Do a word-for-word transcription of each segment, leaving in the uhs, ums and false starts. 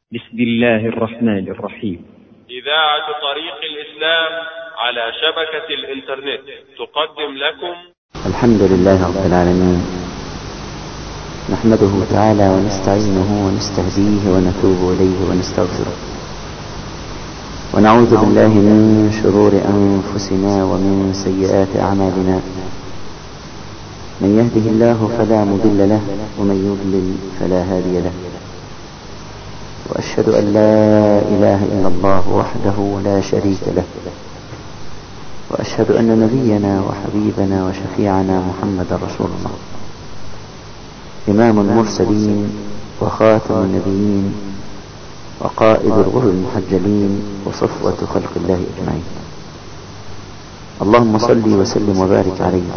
بسم الله الرحمن الرحيم. إذاعة طريق الإسلام على شبكة الإنترنت تقدم لكم الحمد لله رب العالمين، نحمده تعالى ونستعينه ونستهديه ونتوب إليه ونستغفره، ونعوذ بالله من شرور أنفسنا ومن سيئات أعمالنا. من يهده الله فلا مضل له، ومن يضلل فلا هادي له، وأشهد أن لا إله إلا الله وحده لا شريك له، وأشهد أن نبينا وحبيبنا وشفيعنا محمد رسول الله، إمام المرسلين وخاتم النبيين وقائد الغر المحجلين وصفوة خلق الله أجمعين. اللهم صل وسلم وبارك عليه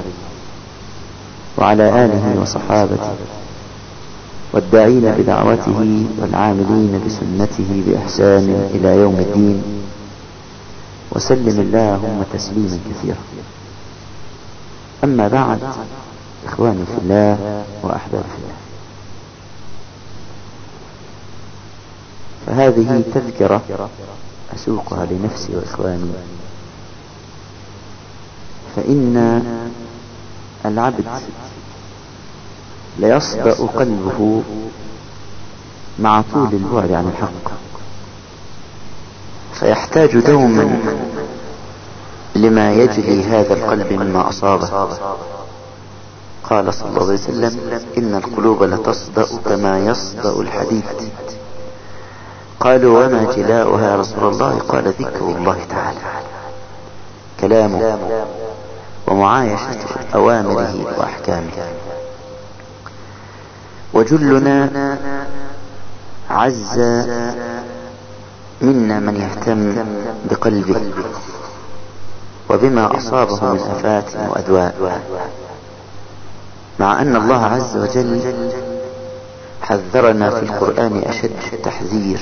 وعلى آله وصحابته والداعين بدعوته والعاملين بسنته بإحسان إلى يوم الدين، وسلم اللهم تسليما كثيرا. أما بعد، إخواني في الله وأحبابي في الله، فهذه تذكرة أسوقها لنفسي وإخواني. فإن العبد ليصدأ قلبه مع طول البعد عن الحق، فيحتاج دوما لما يجلي هذا القلب مما أصابه. قال صلى الله عليه وسلم: إن القلوب لتصدأ كما يصدأ الحديد. قالوا: وما جلاؤها يا رسول الله؟ قال: ذكر الله تعالى، كلامه ومعايشة أوامره وأحكامه. وجلنا عز منا من يهتم بقلبه وبما أصابه من آفات وأدواء، مع أن الله عز وجل حذرنا في القرآن أشد التحذير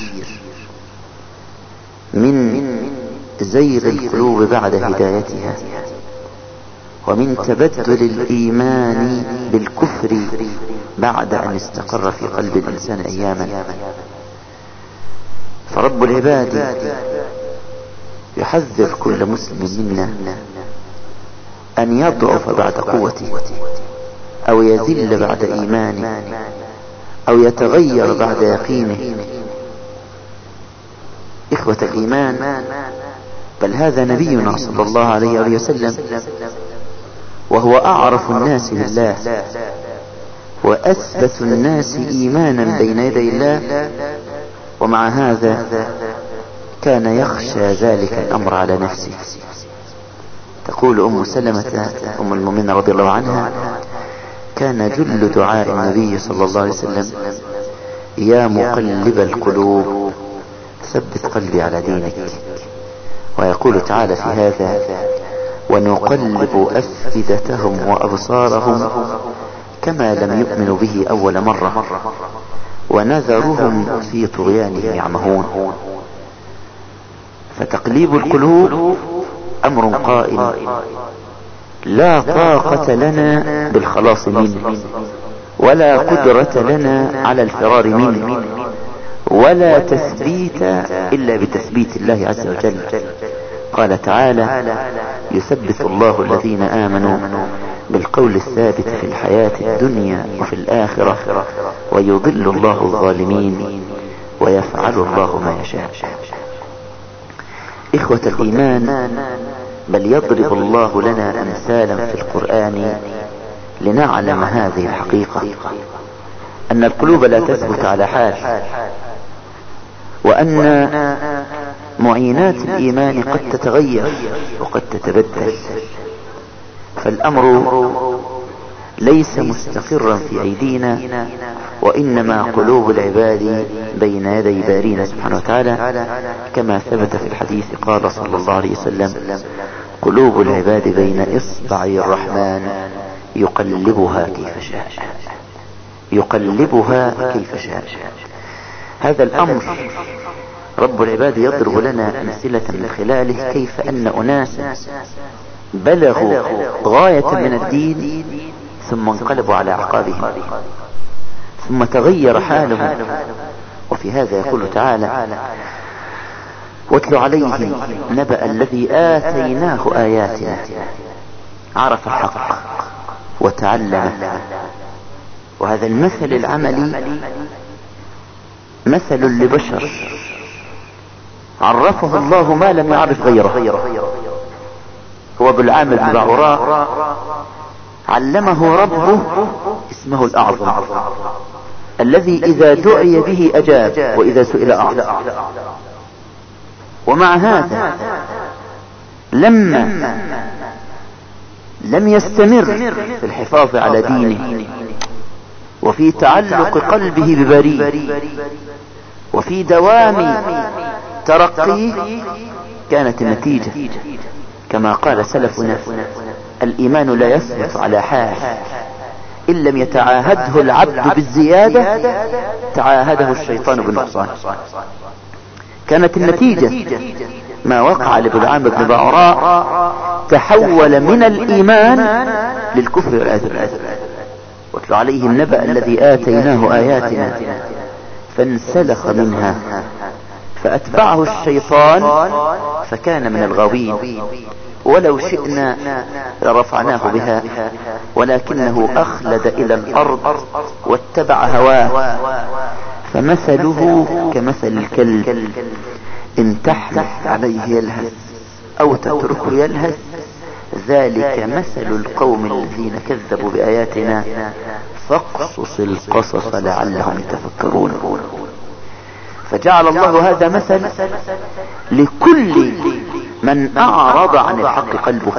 من زيغ القلوب بعد هدايتها، ومن تبدل الإيمان بالكفر بعد أن استقر في قلب الإنسان أياما. فرب العباد يحذر كل مسلم منا أن يضعف بعد قوته، أو يذل بعد إيمانه، أو يتغير بعد يقينه. إخوة الإيمان، بل هذا نبينا صلى الله عليه وسلم، وهو أعرف الناس بالله وأثبت الناس إيمانا بين يدي الله، ومع هذا كان يخشى ذلك الأمر على نفسه. تقول أم سلمة أم المؤمنين رضي الله عنها: كان جل دعاء النبي صلى الله عليه وسلم: يا مقلب القلوب ثبت قلبي على دينك. ويقول تعالى في هذا: ونقلب أفئدتهم وأبصارهم كما لم يؤمنوا به أول مرة ونذرهم في طغيانهم يعمهون. فتقليب القلوب أمر قائم، لا طاقة لنا بالخلاص منه، ولا قدرة لنا على الفرار منه، ولا تثبيت إلا بتثبيت الله عز وجل. قال تعالى: يثبت الله الذين آمنوا بالقول الثابت في الحياة الدنيا وفي الآخرة، ويضل الله الظالمين، ويفعل الله ما يشاء. إخوة الإيمان، بل يضرب الله لنا أمثالا في القرآن لنعلم هذه الحقيقة، أن القلوب لا تثبت على حال، وأن معينات الإيمان قد تتغير وقد تتبدل. فالأمر ليس مستقرا في أيدينا، وإنما قلوب العباد بين يدي بارينا سبحانه وتعالى، كما ثبت في الحديث. قال صلى الله عليه وسلم: قلوب العباد بين إصبعي الرحمن يقلبها كيف شاء، يقلبها كيف شاء. هذا الأمر رب العباد يضرب لنا أمثلة من خلاله، كيف أن أناسا بلغوا غاية من الدين ثم انقلبوا على أعقابهم، ثم تغير حالهم وفي هذا يقول تعالى: واتل عليهم نبأ الذي آتيناه آياتنا عرف الحق وتعلم. وهذا المثل العملي مثل لبشر عرفه الله ما لم يعرف غيره. هو بلعام بن بعوراء علمه ربه اسمه الأعظم الذي إذا دعي به أجاب وإذا سئل أعطى. ومع هذا لما لم يستمر في الحفاظ على دينه وفي تعلق قلبه ببريء وفي دوام ترقيه، كانت النتيجة كما قال سلفنا: الإيمان لا يثبت على حال إن لم يتعاهده العبد بالزيادة تعاهده الشيطان بالنقصان. كانت النتيجة ما وقع لبلعام بن بعوراء، تحول من الإيمان للكفر والعياذ بالله. واتل عليهم نبأ الذي آتيناه آياتنا فانسلخ منها فأتبعه الشيطان فكان من الغاوين. ولو شئنا لرفعناه بها ولكنه أخلد إلى الأرض واتبع هواه فمثله كمثل الكلب إن تحمل عليه يلهث أو تتركه يلهث، ذلك مثل القوم الذين كذبوا بآياتنا فاقصص القصص لعلهم يتفكرون. فجعل الله هذا مثل لكل من أعرض عن الحق قلبه.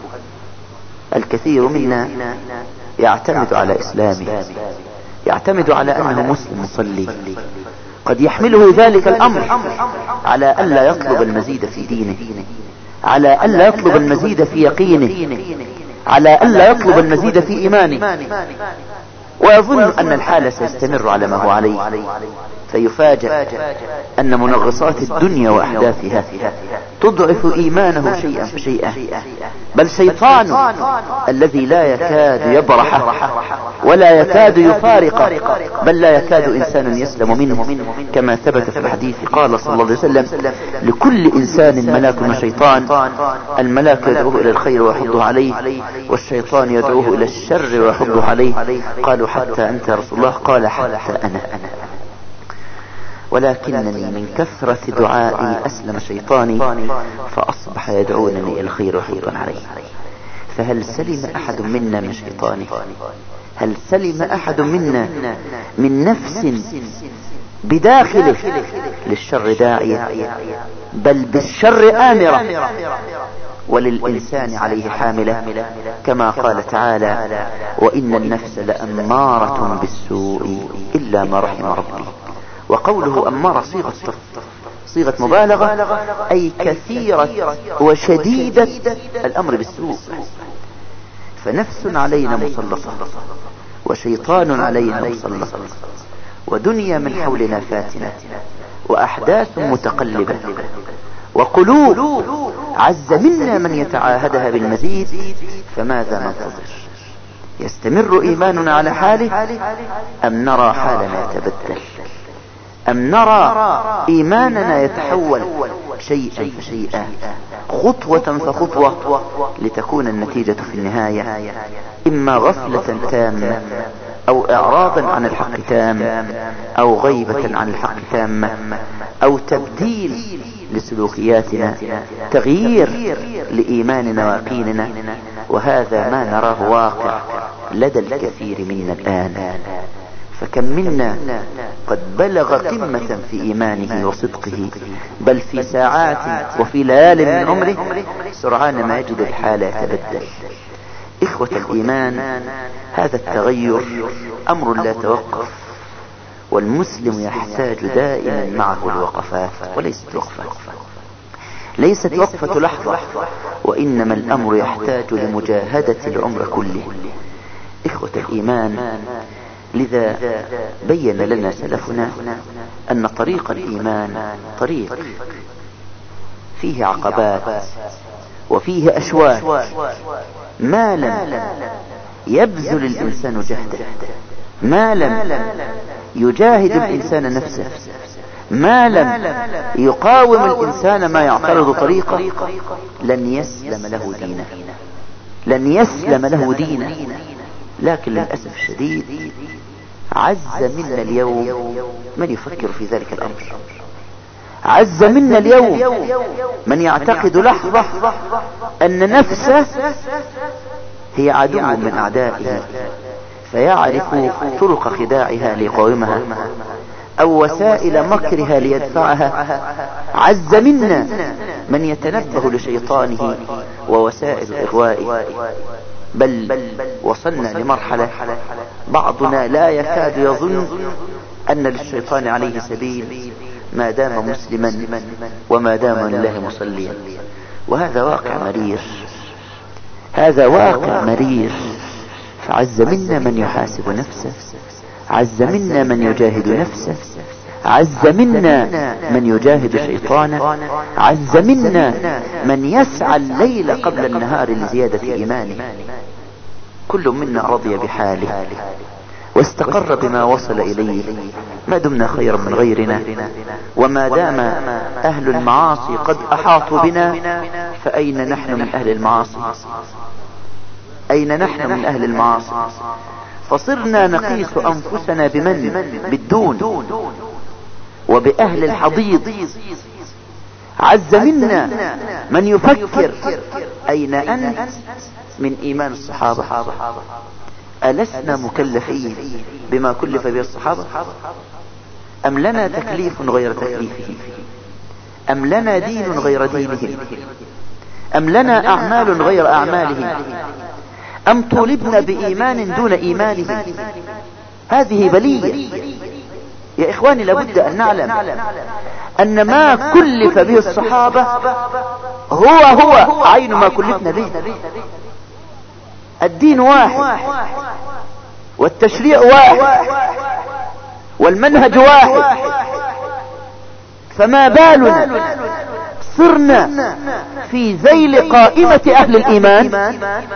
الكثير منا يعتمد على إسلامه، يعتمد على أنه مسلم مصلي، قد يحمله ذلك الأمر على ألا يطلب المزيد في دينه، على ألا يطلب المزيد في يقينه، على ألا يطلب المزيد في إيمانه، ويظن أن الحال سيستمر على ما هو عليه، فيفاجأ أن منغصات الدنيا وأحداثها تضعف إيمانه شيئا فشيئا. بل شيطان الذي لا يكاد يبرح ولا يكاد يفارق، بل لا يكاد إنسان يسلم منه، كما ثبت في الحديث قال صلى الله عليه وسلم: لكل إنسان ملاك وشيطان، الملاك يدعوه إلى الخير ويحضه عليه، والشيطان يدعوه إلى الشر ويحضه عليه. قالوا: حتى أنت يا رسول الله؟ قال: حتى أنا. ولكنني من كثرة دعائي أسلم شيطاني فأصبح يدعونني إلى الخير ويحض عليه. فهل سلم أحد منا من شيطانه؟ هل سلم أحد منا من نفس بداخله للشر داعية، بل بالشر آمرة، وللإنسان عليه حاملة، كما قال تعالى: وإن النفس لأمارة بالسوء إلا ما رحم ربي. وقوله أمارة صيغة صيغة مبالغة، أي كثيرة وشديدة الأمر بالسوء. فنفس علينا مسلطة، وشيطان علينا مسلط، ودنيا من حولنا فاتنة، وأحداث متقلبة، وقلوب عز منا من يتعاهدها بالمزيد. فماذا ننتظر؟ يستمر إيماننا على حاله أم نرى حالنا يتبدل؟ أم نرى إيماننا يتحول شيئا فشيئا، خطوة فخطوة، لتكون النتيجة في النهاية إما غفلة تامة، أو إعراضا عن الحق تام، أو غيبة عن الحق تامة، أو تبديل لسلوكياتنا، تغيير لإيماننا ويقيننا. وهذا ما نراه واقع لدى الكثير منا الآن. فكم منا قد بلغ قمة في إيمانه وصدقه، بل في ساعات وفي ليال من عمره سرعان ما يجد الحال يتبدل. إخوة الإيمان، هذا التغير أمر لا توقف، والمسلم يحتاج دائما معه الوقفات، وليست وقفة ليست وقفة لحظة، وإنما الأمر يحتاج لمجاهدة العمر كله. إخوة الإيمان، لذا بين لنا سلفنا أن طريق الإيمان طريق فيه عقبات وفيه أشواك، ما لم يبذل الإنسان جهده، ما لم يجاهد الإنسان نفسه ما لم يقاوم الإنسان ما يعترض طريقه لن يسلم له دينه، لن يسلم له دينه. لكن للأسف الشديد عز منا اليوم من يفكر في ذلك الأمر، عز منا اليوم من يعتقد لحظة أن نفسه هي عدو من أعدائه، فيعرف طرق خداعها ليقاومها أو وسائل مكرها ليدفعها. عز منا من يتنبه لشيطانه ووسائل إغوائه، بل وصلنا لمرحلة بعضنا لا يكاد يظن أن للشيطان عليه سبيل ما دام مسلما وما دام لله مصليا. وهذا واقع مرير، هذا واقع مرير. فعز منا من يحاسب نفسه، عز منا من يجاهد نفسه، عز منا من يجاهد شيطانه، عز منا من يسعى الليل قبل النهار لزيادة إيمانه. كل منا رضي بحاله واستقر بما وصل إليه، ما دمنا خيرا من غيرنا. وما دام أهل المعاصي قد أحاطوا بنا، فأين نحن من أهل المعاصي؟ أين نحن من أهل المعاصي؟ فصرنا نقيس أنفسنا بمن؟ بالدون وبأهل الحضيض. عز منا من يفكر أين أنت من إيمان الصحابة؟ ألسنا مكلفين بما كلف به الصحابة؟ أم لنا تكليف غير تكليفهم؟ أم لنا دين غير دينهم؟ أم لنا أعمال غير أعمالهم؟ أم طولبنا بإيمان دون إيمانهم؟ هذه بلية يا إخواني. لابد أن نعلم أن ما كلف به الصحابة هو هو عين ما كلفنا به. الدين واحد والتشريع واحد والمنهج واحد، فما بالنا صرنا في ذيل قائمة أهل الإيمان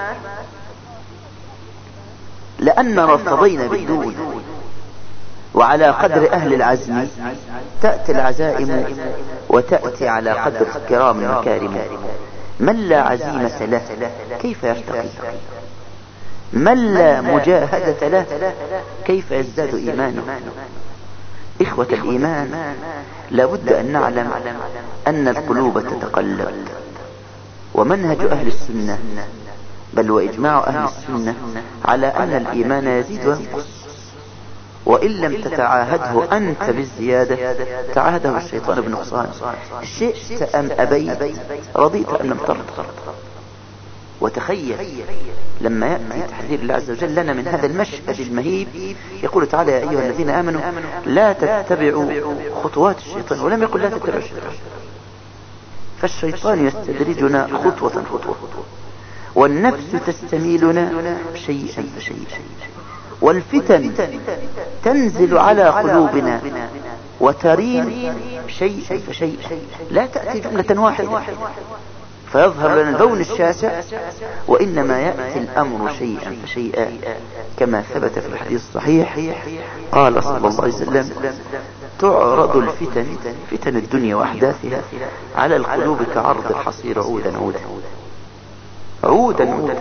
لأننا ارتضينا بالدون. وعلى قدر أهل العزم تأتي العزائم وتأتي على قدر كرام المكارم. من لا عزيمة له كيف يرتقي؟ من لا مجاهدة له كيف يزداد إيمانه؟ إخوة الإيمان، لابد أن نعلم أن القلوب تتقلب، ومنهج أهل السنة بل وإجماع أهل السنة على أن الإيمان يزيد وينقص، وإن لم تتعاهده أنت بالزيادة تعاهده الشيطان بنقصان. شئت أم أبيت، رضيت أم لم ترض. وتخيل لما يأتي تحذير الله عز وجل لنا من هذا المشهد المهيب، يقول تعالى: يا أيها الذين آمنوا لا تتبعوا خطوات الشيطان، ولم يقل لا تتبعوا الشيطان. فالشيطان يستدرجنا خطوة خطوة، والنفس تستميلنا شيئا فشيئا، والفتن تنزل على قلوبنا وترين شيئا فشيئا، لا تأتي جملة واحدة فيظهر لنا اللون الشاسع، وإنما يأتي الأمر شيئا فشيئا، كما ثبت في الحديث الصحيح قال صلى الله عليه وسلم: تعرض الفتن، فتن الدنيا وأحداثها، على القلوب كعرض الحصير عودا عودا عودا عودا،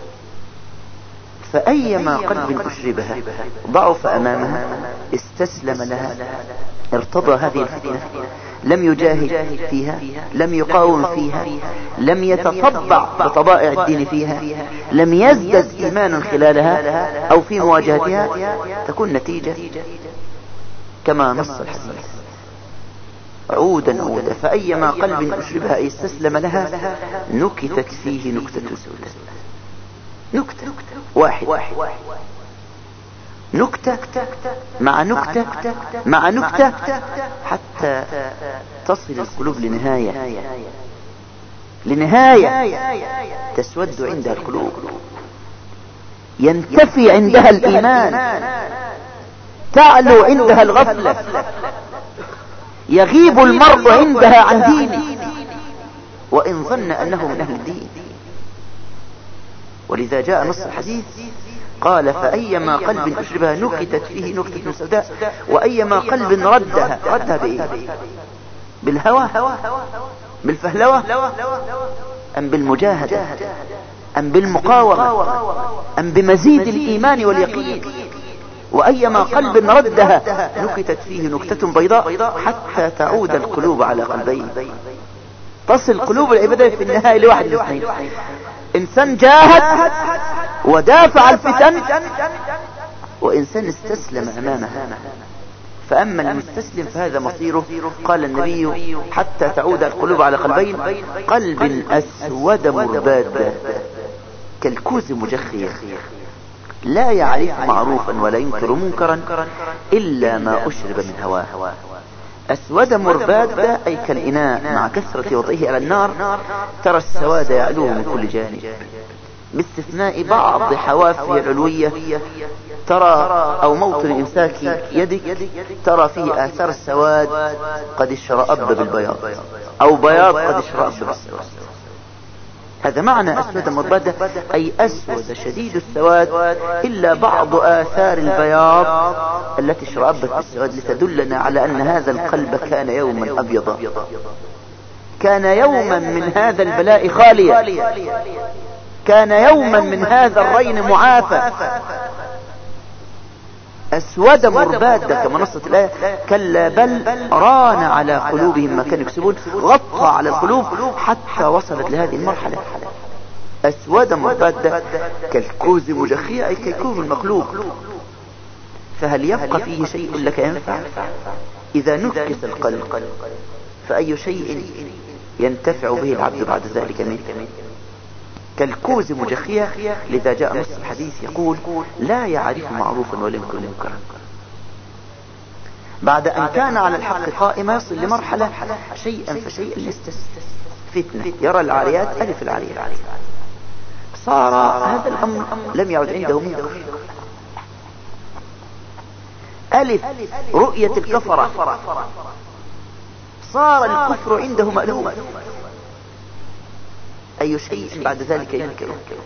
فأيما قلب أشربها ضعف أمامها، استسلم لها، ارتضى هذه الفتنة، لم يجاهد فيها، لم يقاوم فيها، لم يتطبع بطبائع الدين فيها، لم يزدد إيمان خلالها أو في مواجهتها، تكون نتيجة كما نص الحديث: عودا عودا. فأيما قلب أشربها أي استسلم لها نكتت فيه نكتة سوداء، نكتة واحد، نكتة مع نكتة مع نكتة، حتى تصل القلوب لنهاية لنهاية تسود عندها القلوب، ينتفي عندها الإيمان، تعلو عندها الغفلة، يغيب المرء عندها عن دينه وإن ظن أنه من أهل الدين. ولذا جاء نص الحديث: قال فأيما قلب أشربها نكتت فيه نكتة سوداء، وأيما قلب ردها ردها بإيه؟ بالهوى، بالفهلوة، أم بالمجاهدة، أم بالمقاومة، أم بمزيد الإيمان واليقين؟ وأيما قلب ردها نكتت فيه نكتة بيضاء حتى تعود القلوب على قلبين. تصل قلوب العبادة في النهاية لواحد الاثنين: إنسان جاهد ودافع الفتن، وإنسان استسلم أمامها. فأما المستسلم فهذا مصيره، قال النبي: حتى تعود القلوب على قلبين: قلب أسود مرباد كالكوز مجخية لا يعرف معروفا ولا ينكر منكرا إلا ما أشرب من هواه. أسود مرباد أي كالإناء مع كثرة وضعه على النار، ترى السواد يعلوه من كل جانب، باستثناء بعض حوافه العلوية ترى أو موطن إمساك يدك ترى فيه آثار السواد قد اشرأب بالبياض، أو بياض قد اشرأب بالسواد. هذا معنى أسود مرباد، أي أسود شديد السواد إلا بعض آثار البياض التي اشرأبت بالسواد، لتدلنا على أن هذا القلب كان يوما أبيضا، كان يوما من هذا البلاء خاليا، كان يوما من هذا الرين معافى. أسود مرباد كما نصت الآية: كلا بل ران على قلوبهم ما كانوا يكسبون، غطى على القلوب حتى وصلت لهذه المرحلة. أسود مرباد كالكوز مجخية أي كالكوز المقلوب. فهل يبقى فيه شيء لك ينفع؟ إذا نكس القلب فأي شيء ينتفع به العبد بعد ذلك منه؟ كالكوز مجخية. لذا جاء نص الحديث يقول: لا يعرف معروفا ولا ينكر منكرا. بعد أن كان على الحق قائما يصل لمرحلة شيئا فشيئا يستسلم فتنة، يرى العاريات ألف العاريات، صار هذا الأمر لم يعد عنده منكر. ألف رؤية الكفرة، صار الكفر عنده مألوف. أي شيء بعد ذلك ينكر.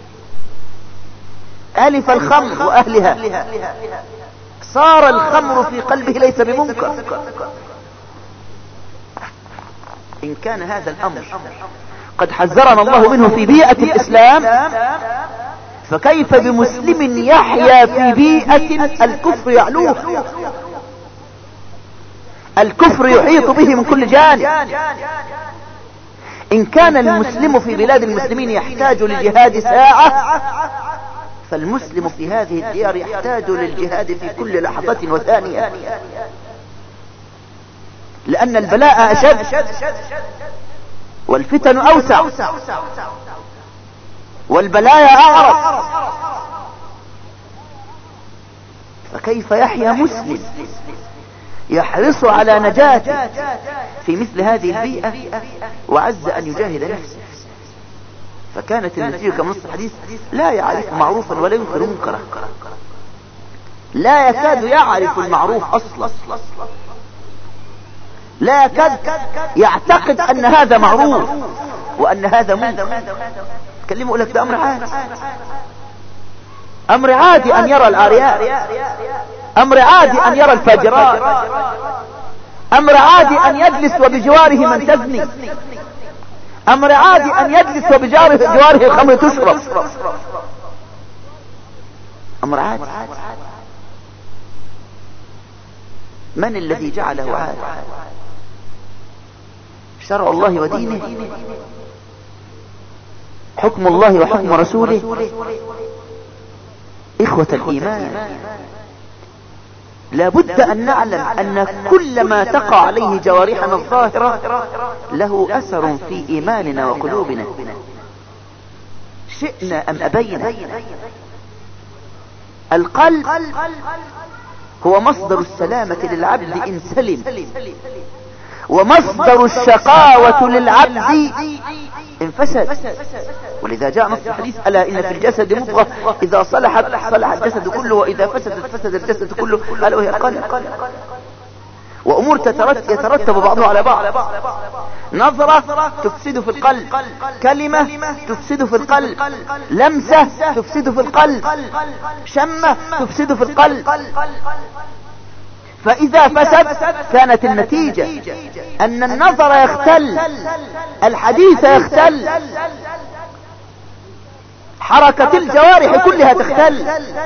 ألف الخمر وأهلها، صار الخمر في قلبه ليس بمنكر. إن كان هذا الأمر قد حذرنا الله منه في بيئة الإسلام، فكيف بمسلم يحيا في بيئة الكفر يعلوه، الكفر يحيط به من كل جانب؟ إن كان المسلم في بلاد المسلمين يحتاج للجهاد ساعة، فالمسلم في هذه الديار يحتاج للجهاد في كل لحظة وثانية، لأن البلاء أشد والفتن أوسع والبلايا أعرض. فكيف يحيا مسلم يحرص على نجاته في مثل هذه البيئة وعز أن يجاهد نفسه؟ فكانت النتيجة كما نص الحديث: لا يعرف معروفا ولا ينكر منكرا. لا يكاد يعرف المعروف أصلا، لا يكاد يعتقد أن هذا معروف وأن هذا منكر. تكلمه يقول لك ده أمر عادي، أمر عادي أن يرى العاريات، أمر عادي أن يرى الفاجرات، أمر عادي أن يجلس وبجواره من تزني، أمر عادي أن يجلس وبجواره الخمر تشرب، أمر عادي. من الذي جعله عادي؟ شرع الله ودينه، حكم الله وحكم رسوله. إخوة الإيمان، لابد أن نعلم أن كل ما تقع عليه جوارحنا الظاهرة له أثر في إيماننا وقلوبنا، شئنا أم أبينا. القلب هو مصدر السلامة للعبد إن سلم، ومصدر الشقاوة للعبد إن فسد. ولذا جاء نص الحديث: ألا إن في الجسد مضغة إذا صلحت صلح الجسد كله، وإذا فسدت فسد الجسد كله، ألا وهي القلب. وأمور يترتب بعضها على بعض. نظرة تفسد في القلب، كلمة تفسد في القلب، لمسة تفسد في القلب، شمة تفسد في القلب. فإذا فسد كانت النتيجة أن النظر يختل، الحديث يختل، حركة الجوارح كلها تختل.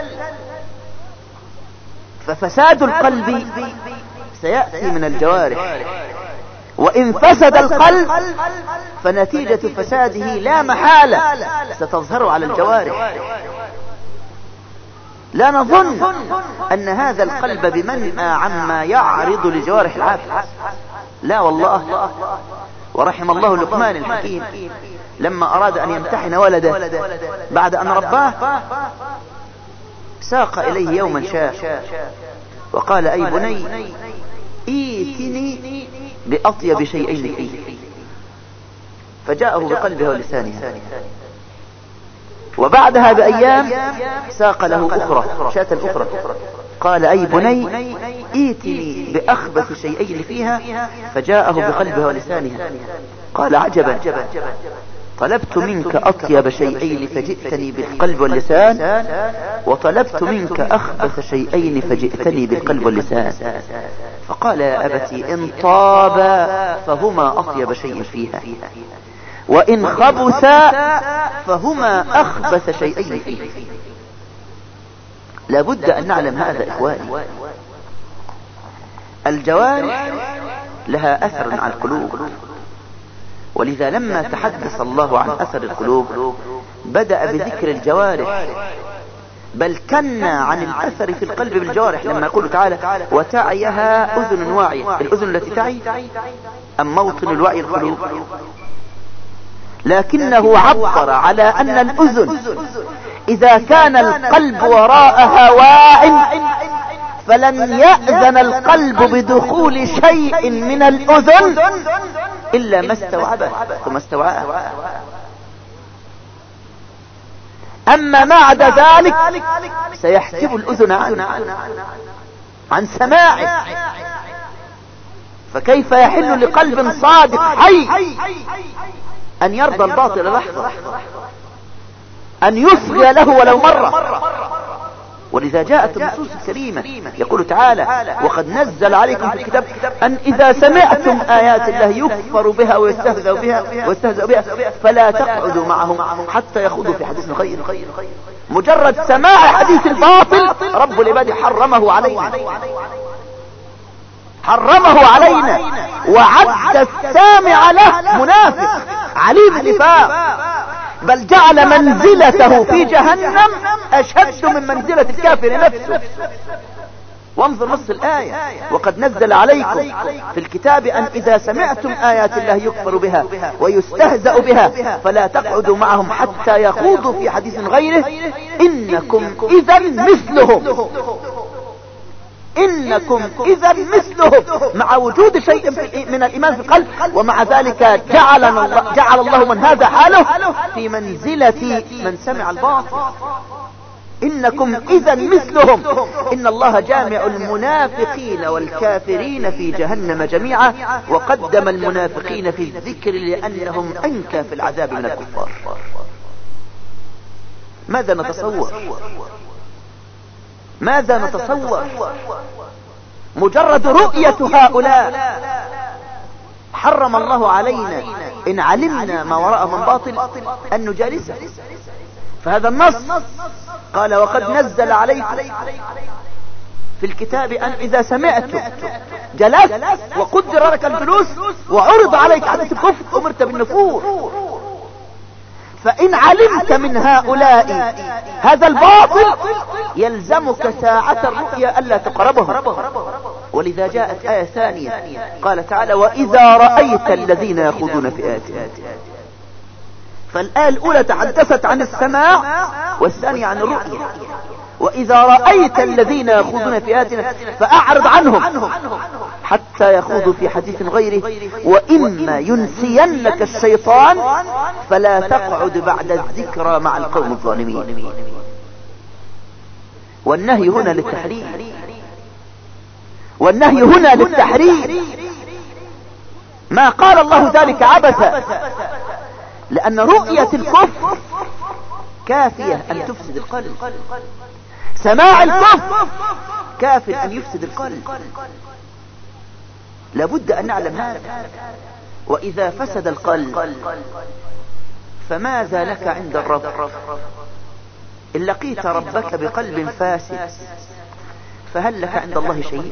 ففساد القلب سيأتي من الجوارح، وإن فسد القلب فنتيجة فساده لا محالة ستظهر على الجوارح. لا نظن أن هذا القلب بمنأى عما يعرض لجوارح العقل، لا والله. ورحم الله لقمان الحكيم لما أراد أن يمتحن ولده بعد أن رباه، ساق إليه يوما شاء وقال: أي بني ايتني بأطيب شيئين فيه. فجاءه بقلبه ولسانه. وبعدها بأيام ساق له أخرى، شاة أخرى، قال: أي بني ايتني بأخبث شيئين فيها. فجاءه بقلبه ولسانها. قال: عجبا، طلبت منك أطيب شيئين فجئتني بالقلب واللسان، وطلبت منك أخبث شيئين فجئتني بالقلب واللسان. فقال: يا أبتي إن طابا فهما أطيب شيء فيها، وإن خبثا فهما أخبث شيئين فيها. لابد أن نعلم هذا إخواني. الجوارح لها أثر على القلوب، ولذا لما تحدث الله عن أثر القلوب بدأ بذكر الجوارح، بل كنا عن الأثر في القلب بالجوارح لما يقول تعالى: وتعيها أذن واعية. الأذن التي تعي أم موطن الوعي القلوب؟ لكنه عبر على أن الأذن إذا كان القلب وراءها واع فلن يأذن القلب بدخول شيء من الأذن إلا ما استوعبه ثم استوعاه. أما ما عدا ذلك سيحجب الأذن عنه عن سماعه. فكيف يحل لقلب صادق حي أن يرضى الباطل لحظة، أن يصغي له ولو مرة؟ ولذا جاءت النصوص الكريمة يقول تعالى: وقد نزل عليكم في الكتاب أن إذا سمعتم آيات الله يكفر بها ويستهزأ بها ويستهزأ بها فلا تقعدوا معهم حتى يخوضوا في حديث غيره. مجرد سماع حديث الباطل رب العباد حرمه علينا، حرمه علينا، وعد السامع له منافق عليم النفاق، بل جعل منزلته في جهنم أشد من منزلة الكافر نفسه. وانظر نص الآية: وقد نزل عليكم في الكتاب أن إذا سمعتم آيات الله يكفر بها ويستهزأ بها فلا تقعدوا معهم حتى يخوضوا في حديث غيره إنكم إذا مثلهم. إنكم إذا مثلهم، مع وجود شيء من الإيمان في القلب، ومع ذلك جعل الله, جعل الله من هذا حاله في منزلة من سمع الباطل. إنكم إذا مثلهم. إن الله جامع المنافقين والكافرين في جهنم جميعا، وقدم المنافقين في الذكر لأنهم أنكى في العذاب من الكفار. ماذا نتصور؟ ماذا نتصور؟ مجرد رؤية هؤلاء حرم الله علينا إن علمنا ما وراءه من باطل أن نجالسه. فهذا النص قال: وقد نزل عليكم في الكتاب أن إذا سمعتم جلست وقدر لك الجلوس وعرض عليك حدث الكفر أمرت بالنفور. فإن علمت من هؤلاء هذا الباطل يلزمك ساعة الرؤيا ألا تقربهم. ولذا جاءت آية ثانية قال تعالى: وإذا رأيت الذين يخوضون في آياتنا. فالآية الأولى تحدثت عن السماع والثانية عن الرؤيا. وإذا رأيت الذين يخوضون في آياتنا فأعرض عنهم حتى يخوضوا في حديث غيره، وإما ينسينك الشيطان فلا تقعد بعد الذكرى مع القوم الظالمين. والنهي هنا للتحريم، والنهي هنا للتحريم، ما قال الله ذلك عبثا، لأن رؤية الكفر كافية أن تفسد القلب، سماع الكفر كاف أن يفسد القلب. لابد أن نعلم هذا. وإذا فسد القلب فماذا لك عند الرب؟ إن لقيت ربك بقلب فاسد فهل لك عند الله شيء؟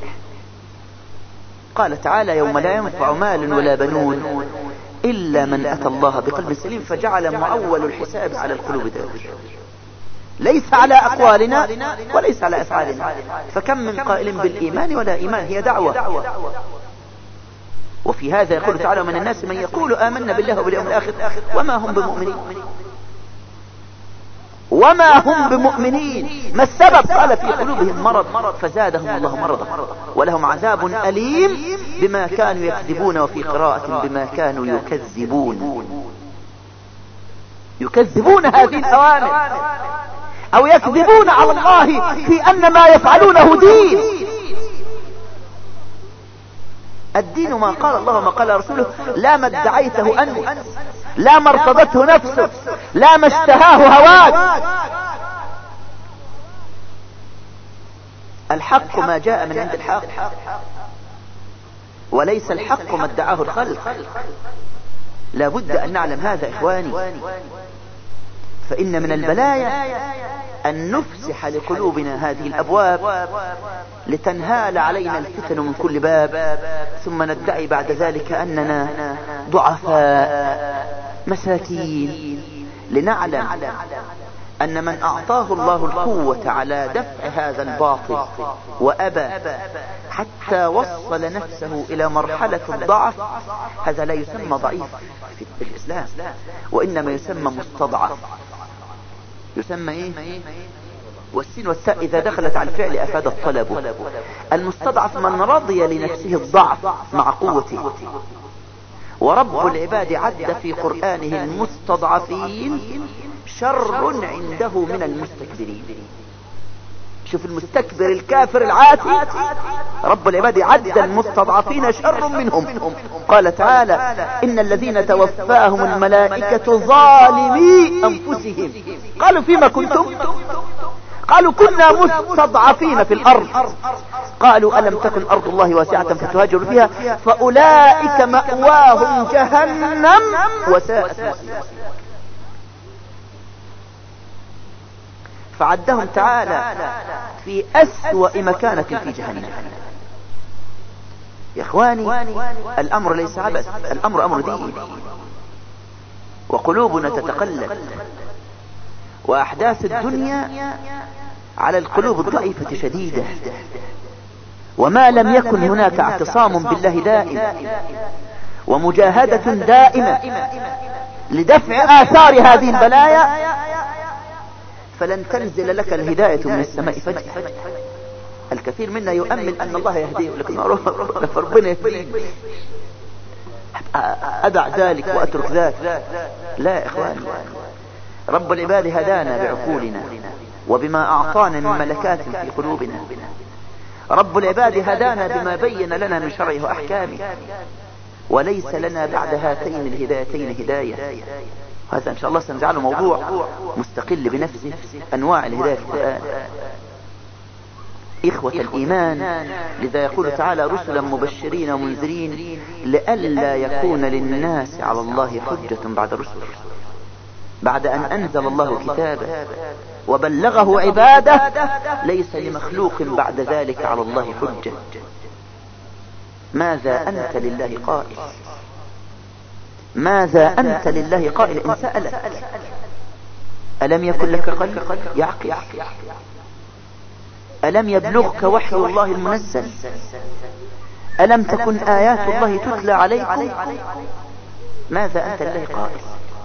قال تعالى: يوم لا ينفع مال ولا بنون إلا من أتى الله بقلب سليم، فجعل معول الحساب على القلوب داود، ليس على أقوالنا وليس على أفعالنا. فكم من قائل بالإيمان ولا إيمان، هي دعوة. وفي هذا يقول تعالى: من الناس من يقول آمنا بالله وباليوم الآخر وما هم بمؤمنين. وما هم بمؤمنين، ما السبب؟ قال: في قلوبهم مرض فزادهم الله مرضا ولهم عذاب أليم بما كانوا يكذبون، وفي قراءة بما كانوا يكذبون. يكذبون هذه الأوامر، أو يكذبون على الله في أن ما يفعلونه دين. الدين ما قال الله وما قال رسوله، لا ما ادعيته أنت، لا ما ارتضته نفسك، لا ما اشتهاه هواك. الحق ما جاء من عند الحق، وليس الحق ما ادعاه الخلق. لا بد أن نعلم هذا إخواني، فإن من البلايا أن نفسح لقلوبنا هذه الأبواب لتنهال علينا الفتن من كل باب، ثم ندعي بعد ذلك أننا ضعفاء مساكين. لنعلم أن من أعطاه الله القوة على دفع هذا الباطل وأبى حتى وصل نفسه إلى مرحلة الضعف، هذا لا يسمى ضعيف في الإسلام، وإنما يسمى مستضعف. يسمى إيه؟ والسين والتاء إذا دخلت على الفعل أفاد الطلب. المستضعف من رضي لنفسه الضعف مع قوته. ورب العباد عد في قرآنه المستضعفين شر عنده من المستكبرين. شوف المستكبر الكافر العاتي، رب العباد عد المستضعفين شر منهم. قال تعالى: إن الذين توفاهم الملائكة ظالمي أنفسهم قالوا فيما كنتم؟ قالوا كنا مستضعفين في الأرض. قالوا ألم تكن أرض الله واسعة فتهاجروا فيها فأولئك مأواهم جهنم وساءت مصيرا. فعدهم تعالى في أسوأ مكانة في جهنم. يا إخواني، الأمر ليس عبث، الأمر أمر دين، وقلوبنا تتقلب، وأحداث الدنيا على القلوب الضعيفة شديدة. وما لم يكن هناك اعتصام بالله دائم ومجاهدة دائمة لدفع آثار هذه البلايا فلن تنزل لك الهداية من السماء فجأة. الكثير منا يؤمن أن الله يهديه، لكن ربنا يهديه أدع ذلك وأترك ذاك. لا يا إخواني، رب العباد هدانا بعقولنا وبما أعطانا من ملكات في قلوبنا. رب العباد هدانا بما بين لنا من شرعه وأحكامه، وليس لنا بعد هاتين الهدايتين هداية. هذا إن شاء الله سنجعله موضوع مستقل بنفسه، أنواع الهداية في القرآن. إخوة الإيمان، لذا يقول تعالى: رسلا مبشرين ومنذرين لئلا يكون للناس على الله حجة بعد رسل. بعد أن أنزل الله كتابه وبلغه عباده، ليس لمخلوق بعد ذلك على الله حجة. ماذا أنت لله قائل؟ ماذا أنت لله قائل إن سألك؟ ألم يكن لك قلب يعقل؟ ألم يبلغك وحي الله المنزل؟ ألم تكن آيات الله تتلى عليكم؟ ماذا أنت لله قائل؟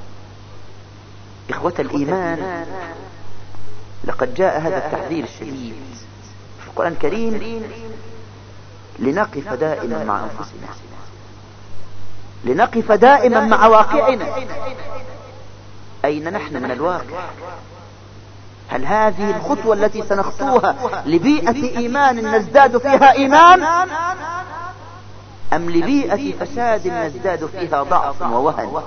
إخوة الإيمان، لقد جاء هذا التحذير الشديد في القرآن الكريم لنقف دائما مع أنفسنا، لنقف دائما مع واقعنا. أين نحن من الواقع؟ هل هذه الخطوة التي سنخطوها لبيئة إيمان نزداد فيها إيمان، أم لبيئة فساد نزداد فيها ضعف ووهن؟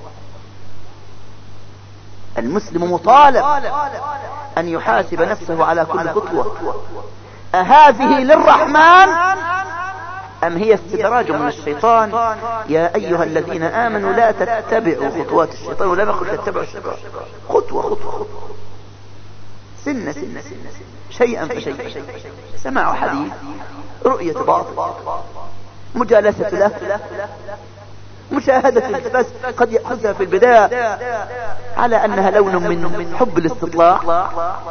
المسلم مطالب أن يحاسب نفسه على كل خطوة، أهذه للرحمن أم هي استدراج من الشيطان؟ يا أيها الذين آمنوا لا تتبعوا خطوات الشيطان، ولا نقول تتبعوا الشيطان، خطوة خطوة خطوة، سنة سنة سنة، شيئا فشيئا، سماع حديث، رؤية باطل، مجالسة له، مشاهدة. بس قد يأخذها في البداية على أنها لون من حب الاستطلاع،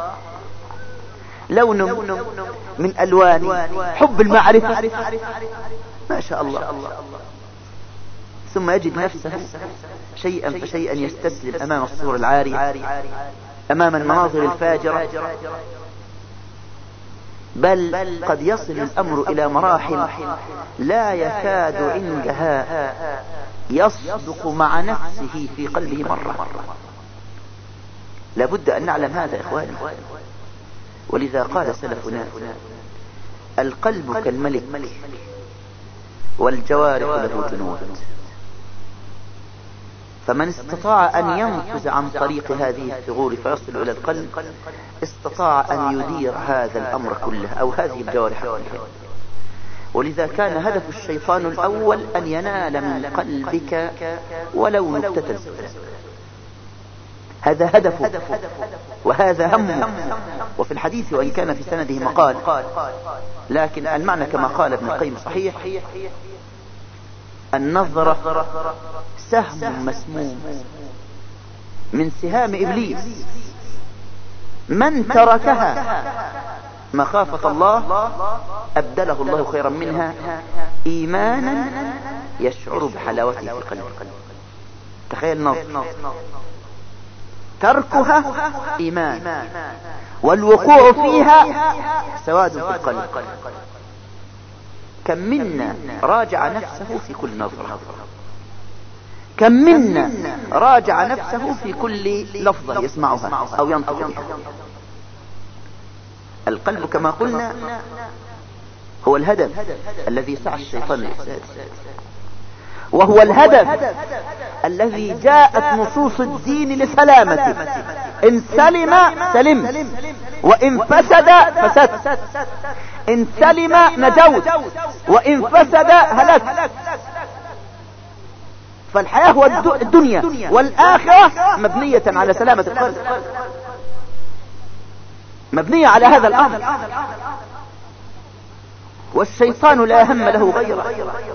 لون من ألوان حب المعرفة، ما شاء الله، ثم يجد نفسه شيئا فشيئا يستسلم أمام الصور العارية، أمام المناظر الفاجرة، بل قد يصل الأمر إلى مراحل لا يكاد عندها يصدق مع نفسه في قلبه مرة. لابد أن نعلم هذا إخواني. ولذا قال سلفنا: القلب كالملك والجوارح له جنود، فمن استطاع أن ينفذ عن طريق هذه الثغور فيصل إلى القلب استطاع أن يدير هذا الأمر كله أو هذه الجوارح كلها. ولذا كان هدف الشيطان الأول أن ينال من قلبك ولو نكتة، هذا هدفه وهذا همه. وفي الحديث وإن كان في سنده مقال، لكن المعنى كما قال ابن القيم صحيح: النظرة سهم مسموم من سهام إبليس، من تركها مخافة الله أبدله الله خيرا منها إيمانا يشعر بحلاوته في قلبه. تخيل نظر، تركها إيمان، والوقوع فيها سواد في القلب. كم منا راجع نفسه في كل نظرة، كم منا راجع نفسه في كل لفظة يسمعها أو ينطق بها. القلب كما قلنا هو الهدف الذي سعى الشيطان لإفساده، وهو الهدف الذي جاءت نصوص الدين لسلامته. إن سلم سلم، وإن فسد فسد، إن سلم نجوت، وإن فسد هلكت. فالحياة والدنيا والآخرة مبنية على سلامة القلب، مبنية على هذا الأمر. والشيطان لا هم له غيره.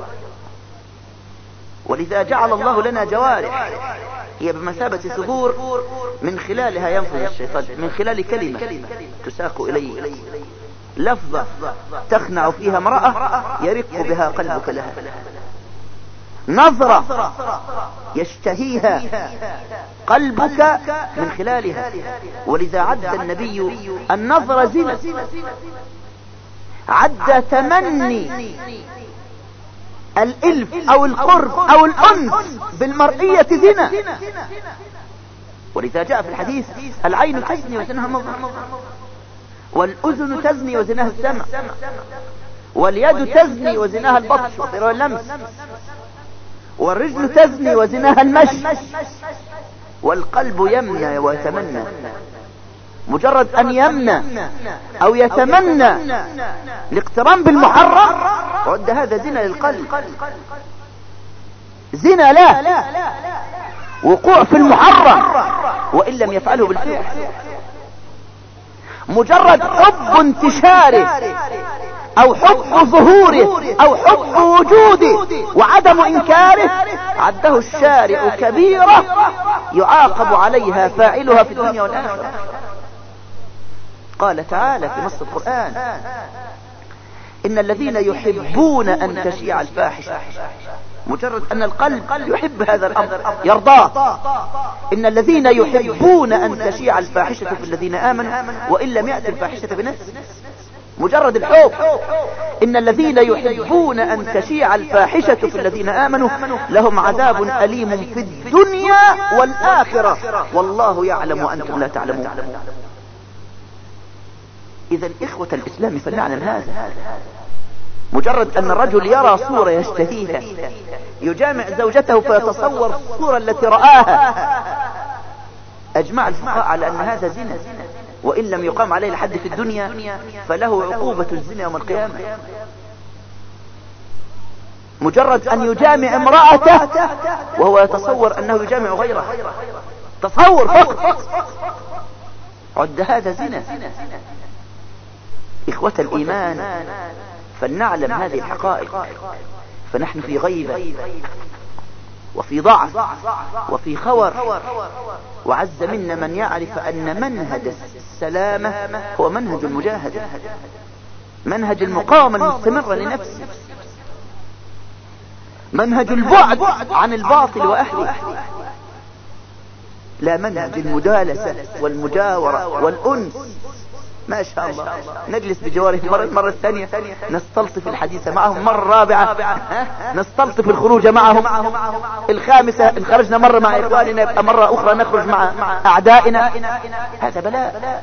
ولذا جعل الله لنا جوارح هي بمثابة ثغور من خلالها ينفذ الشيطان، من خلال كلمة تساق إليه، لفظة تخنع فيها امرأة يرق بها قلبك لها، نظرة يشتهيها قلبك من خلالها. ولذا عد النبي النظر زنا، عد تمني الإلف أو القرب أو الأنس بالمرئية زنا. ولذا جاء في الحديث: العين تزني وزناها النظر، والأذن تزني وزناها السمع، واليد تزني وزناها البطش واللمس، والرجل تزني وزناها المشي، والقلب يمنى ويتمنى. مجرد أن يمنى أو يتمنى الاقتران بالمحرم عد هذا زنا للقلب، زنا لا وقوع في المحرم وإن لم يفعله بالفعل. مجرد حب انتشاره أو حب ظهوره أو حب وجوده وعدم إنكاره عده الشارع كبيرة يعاقب عليها فاعلها في الدنيا والآخرة. قال تعالى في نص القرآن: إن الذين يحبون أن تشيع الفاحشة، مجرد أن القلب يحب هذا الأمر يرضاه. إن الذين يحبون أن تشيع الفاحشة في الذين آمنوا وإن لم يأتي الفاحشة بنفسه، مجرد الحب. إن الذين يحبون أن تشيع الفاحشة في الذين آمنوا لهم عذاب أليم في الدنيا والآخرة والله يعلم وأنتم لا تعلمون. إذا إخوة الإسلام فلنعلم هذا. مجرد أن الرجل يرى صورة يشتهيها يجامع زوجته فيتصور الصورة التي رآها، أجمع الفقهاء على أن هذا زنا، وإن لم يقام عليه الحد في الدنيا فله عقوبة الزنا يوم القيامة. مجرد أن يجامع امرأته وهو يتصور أنه يجامع غيره، تصور فقط، عد هذا زنا. إخوة الإيمان فلنعلم هذه الحقائق، فنحن في غيبة وفي ضعف وفي خور، وعز منا من يعرف أن منهج السلامة هو منهج المجاهدة، منهج المقاومة المستمرة لنفسه، منهج البعد عن الباطل وأهله، لا منهج المدالسة والمجاورة والأنس. ما شاء الله نجلس بجوارهم مرة المرة الثانية نستلطف الحديث معهم، مرة رابعة نستلطف الخروج معهم، الخامسة إن خرجنا مرة مع إخواننا يبقى مرة أخرى نخرج مع أعدائنا. هذا بلاء،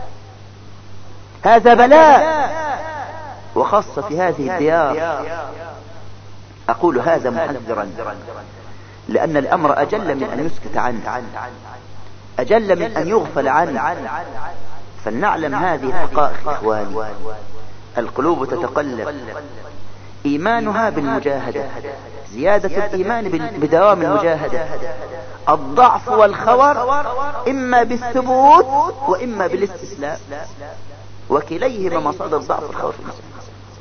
هذا بلاء، وخاصة في هذه الديار. أقول هذا محذرا، لأن الأمر أجل من أن يسكت عنه، أجل من أن يغفل عنه. فلنعلم هذه الحقائق إخواني. القلوب تتقلب، إيمانها بالمجاهدة، زيادة الإيمان بدوام المجاهدة. الضعف والخور إما بالثبوت وإما بالاستسلام، وكليهما مصادر ضعف والخور في المسلم.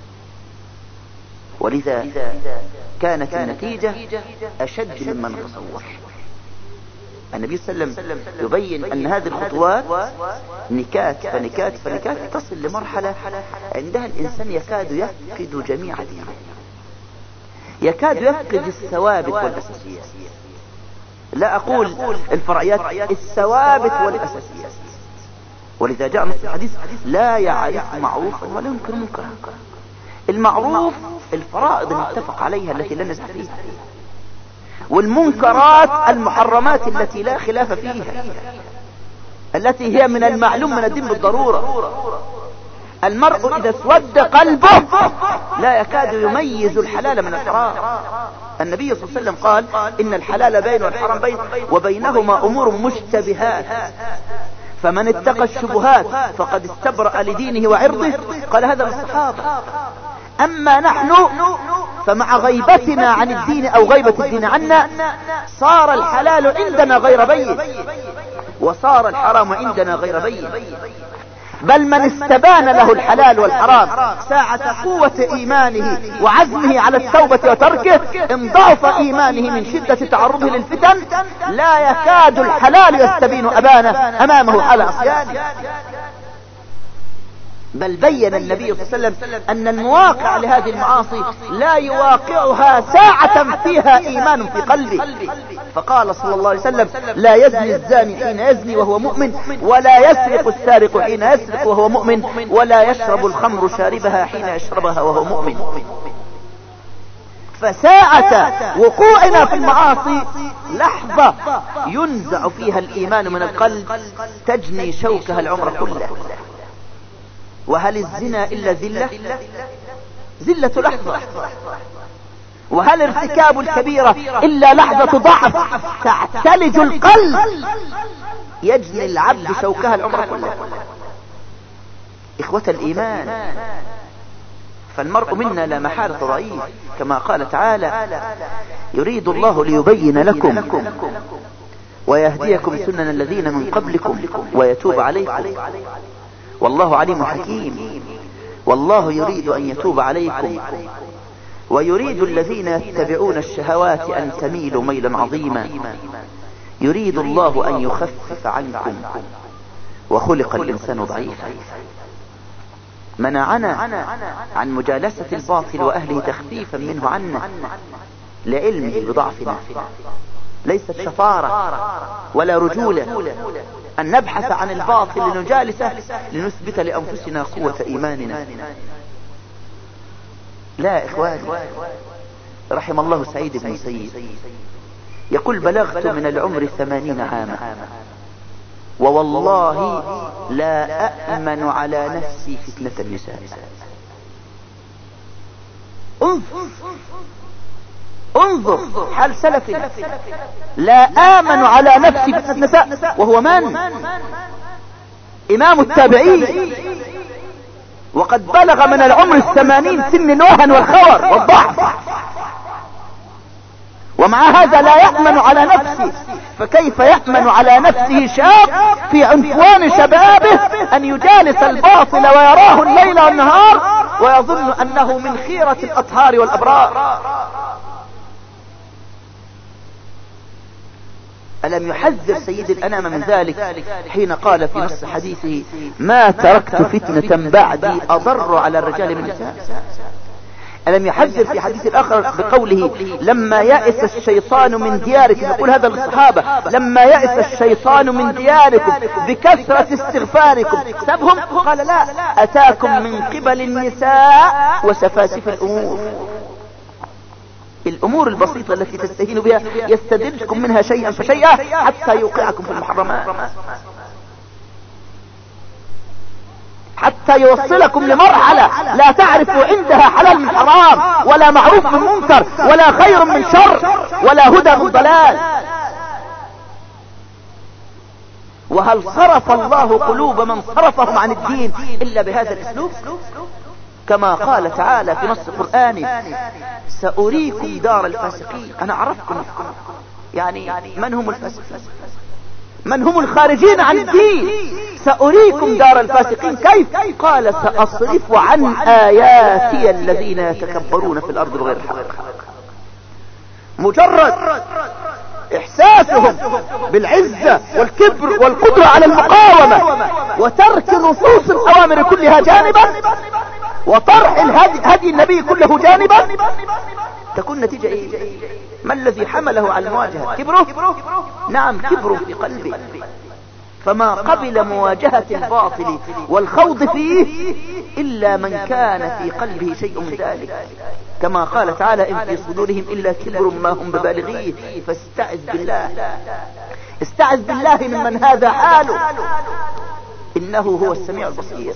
ولذا كانت النتيجة أشد مما نتصور. النبي صلى الله عليه وسلم يبين أن هذه الخطوات نكات فنكات فنكات تصل لمرحلة عندها الإنسان يكاد يفقد جميع دينه، يكاد يفقد الثوابت والأساسيات. لا أقول الفرعيات، الثوابت والأساسيات. ولذا جاء في الحديث لا يعرف معروفا ولا ينكر منكرا. المعروف الفرائض المتفق عليها التي لا نزع فيها، والمنكرات المحرمات التي لا خلاف فيها، التي هي من المعلوم من الدين بالضرورة. المرء إذا اسود قلبه لا يكاد يميز الحلال من الحرام. النبي صلى الله عليه وسلم قال إن الحلال بين والحرام بين وبينهما أمور مشتبهات، فمن اتقى الشبهات فقد استبرأ لدينه وعرضه. قال هذا للصحابة. أما نحن فمع غيبتنا عن الدين أو غيبة الدين عنا صار الحلال عندنا غير بين، وصار الحرام عندنا غير بين. بل من استبان له الحلال والحرام ساعة قوة إيمانه وعزمه على التوبة وتركه إن ضعف إيمانه من شدة تعرضه للفتن لا يكاد الحلال يستبين أبانه أمامه على عصيانه. بل بين النبي صلى الله عليه وسلم أن المواقع لهذه المعاصي لا يواقعها ساعة فيها إيمان في قلبه. فقال صلى الله عليه وسلم لا يزني الزاني حين يزني وهو مؤمن، ولا يسرق السارق حين يسرق وهو مؤمن، ولا يشرب الخمر شاربها حين يشربها وهو مؤمن. فساعة وقوعنا في المعاصي لحظة ينزع فيها الإيمان من القلب تجني شوكها العمر كله. وهل الزنا إلا ذلة؟ ذلة لحظة. وهل ارتكاب الكبيرة إلا لحظة ضعف تعتلج القلب يجني العبد شوكها العمر كله. إخوة الإيمان، فالمرء منا لا محالة ضعيف، كما قال تعالى يريد الله ليبين لكم ويهديكم سنن الذين من قبلكم ويتوب عليكم والله عليم حكيم. والله يريد أن يتوب عليكم ويريد الذين يتبعون الشهوات أن تميلوا ميلا عظيما. يريد الله أن يخفف عنكم وخلق الإنسان ضعيفا. منعنا عن مجالسة الباطل وأهله تخفيفا منه عنا لعلمه بضعفنا. ليست شطارة ولا رجولة أن نبحث عن الباطل لنجالسه لنثبت لأنفسنا قوة إيماننا. لا إخواني، رحم الله سعيد بن مسيب يقول بلغت من العمر ثمانين عاما ووالله لا أأمن على نفسي فتنة النساء. انظر انظر حال سلفنا، لا آمن على نفسي فتنة النساء، وهو من؟ إمام التابعين، وقد بلغ من العمر الثمانين سن الوهن والخور والضعف، ومع هذا لا يأمن على نفسه. فكيف يأمن على نفسه شاب في عنفوان شبابه أن يجالس الباطل ويراه الليل والنهار ويظن أنه من خيرة الأطهار والأبرار؟ ألم يحذر سيد الأنام من ذلك حين قال في نص حديثه: ما تركت فتنة بعدي أضر على الرجال من النساء؟ ألم يحذر في حديث الآخر بقوله: لما يأس الشيطان من دياركم، يقول هذا للصحابة: لما يأس الشيطان من دياركم بكثرة استغفاركم سبهم؟ قال: لا، أتاكم من قبل النساء وسفاسف الأمور. الأمور البسيطة التي تستهين بها يستدرجكم منها شيئا فشيئا حتى يوقعكم في المحرمات، حتى يوصلكم لمرحلة لا تعرفوا عندها حلال من حرام، ولا معروف من منكر، ولا خير من شر، ولا هدى من ضلال. وهل صرف الله قلوب من صرفهم عن الدين إلا بهذا الأسلوب؟ كما قال تعالى في نص القرآن: سأريكم دار الفاسقين. أنا عرفكم يعني من هم الفاسقين، من هم الخارجين عن الدين. سأريكم دار الفاسقين كيف؟ قال: سأصرف عن آياتي الذين يتكبرون في الأرض بغير الحق. مجرد إحساسهم بالعزة والكبر والقدرة على المقاومة وترك نصوص الأوامر كلها جانبا وطرح الهدي هدي النبي كله جانبا، تكون نتيجة إيه؟ ما الذي حمله على المواجهة؟ كبره؟ نعم، كبره في قلبه، فما قبل مواجهة الباطل والخوض فيه إلا من كان في قلبه شيء من ذلك، كما قال تعالى: إن في صدورهم إلا كبر ما هم ببالغيه فاستعذ بالله. استعذ بالله ممن هذا حاله، إنه هو السميع البصير.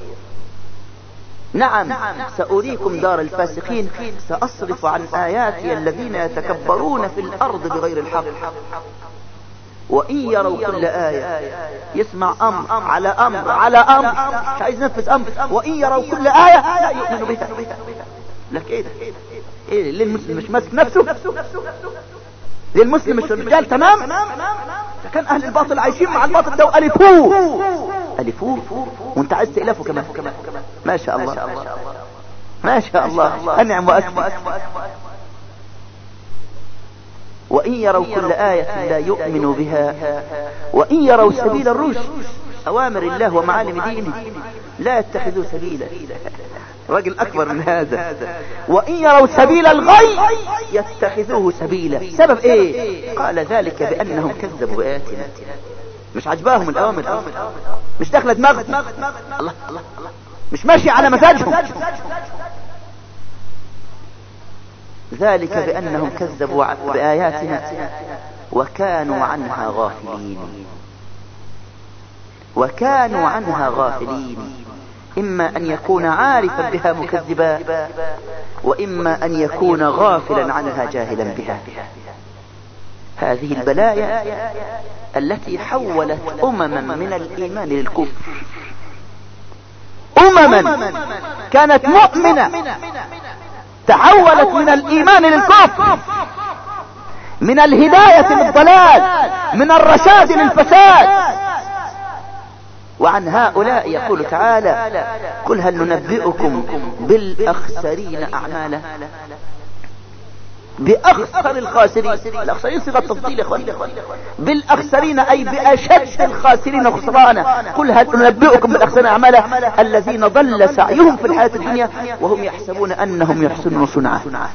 نعم، سأريكم دار الفاسقين، سأصرف عن آياتي الذين يتكبرون في الأرض بغير الحق، وإن يروا كل آية، يسمع أمر على أمر على أمر، مش عايز ينفذ أمر، وإن يروا كل آية لا يؤمنوا بها. لك إيه ده؟ إيه للمسلم مش ماسك نفسه؟ للمسلم مش الرجال تمام؟ كان أهل الباطل عايشين مع الباطل ده وألفوه ألفوه وانت عايز تألفه كمان. ما شاء الله ما شاء الله، أنعم وأكبر. وإن يروا كل آية لا يؤمنوا بها، وإن يروا سبيل الرشد، أوامر الله ومعالم دينه، لا يتخذوا سبيلا. رجل أكبر من هذا: وإن يروا سبيل الغي يتخذوه سبيلا. سبب إيه؟ قال: ذلك بأنهم كذبوا بآياتنا. مش عجباهم الأوامر، مش داخله دماغهم، الله الله مش ماشي على مزاجهم. ذلك بأنهم كذبوا بآياتنا وكانوا عنها غافلين. وكانوا عنها غافلين، إما أن يكون عارفا بها مكذبا، وإما أن يكون غافلا عنها جاهلا بها. هذه البلايا التي حولت أمما من الإيمان للكفر، أمما كانت مؤمنة تحولت من الإيمان للكفر، من الهداية للضلال، من الرشاد للفساد. وعن هؤلاء يقول تعالى: قل هل ننبئكم بالأخسرين أعمالا. بأخسر الخاسرين، الأخسرين صيغة تفضيل يا اخواني، بالأخسرين أي بأشد الخاسرين خسرانا. قل هل ننبئكم بالأخسرين أعمالا الذين ضل سعيهم في الحياة الدنيا وهم يحسبون أنهم يحسنون صنعا.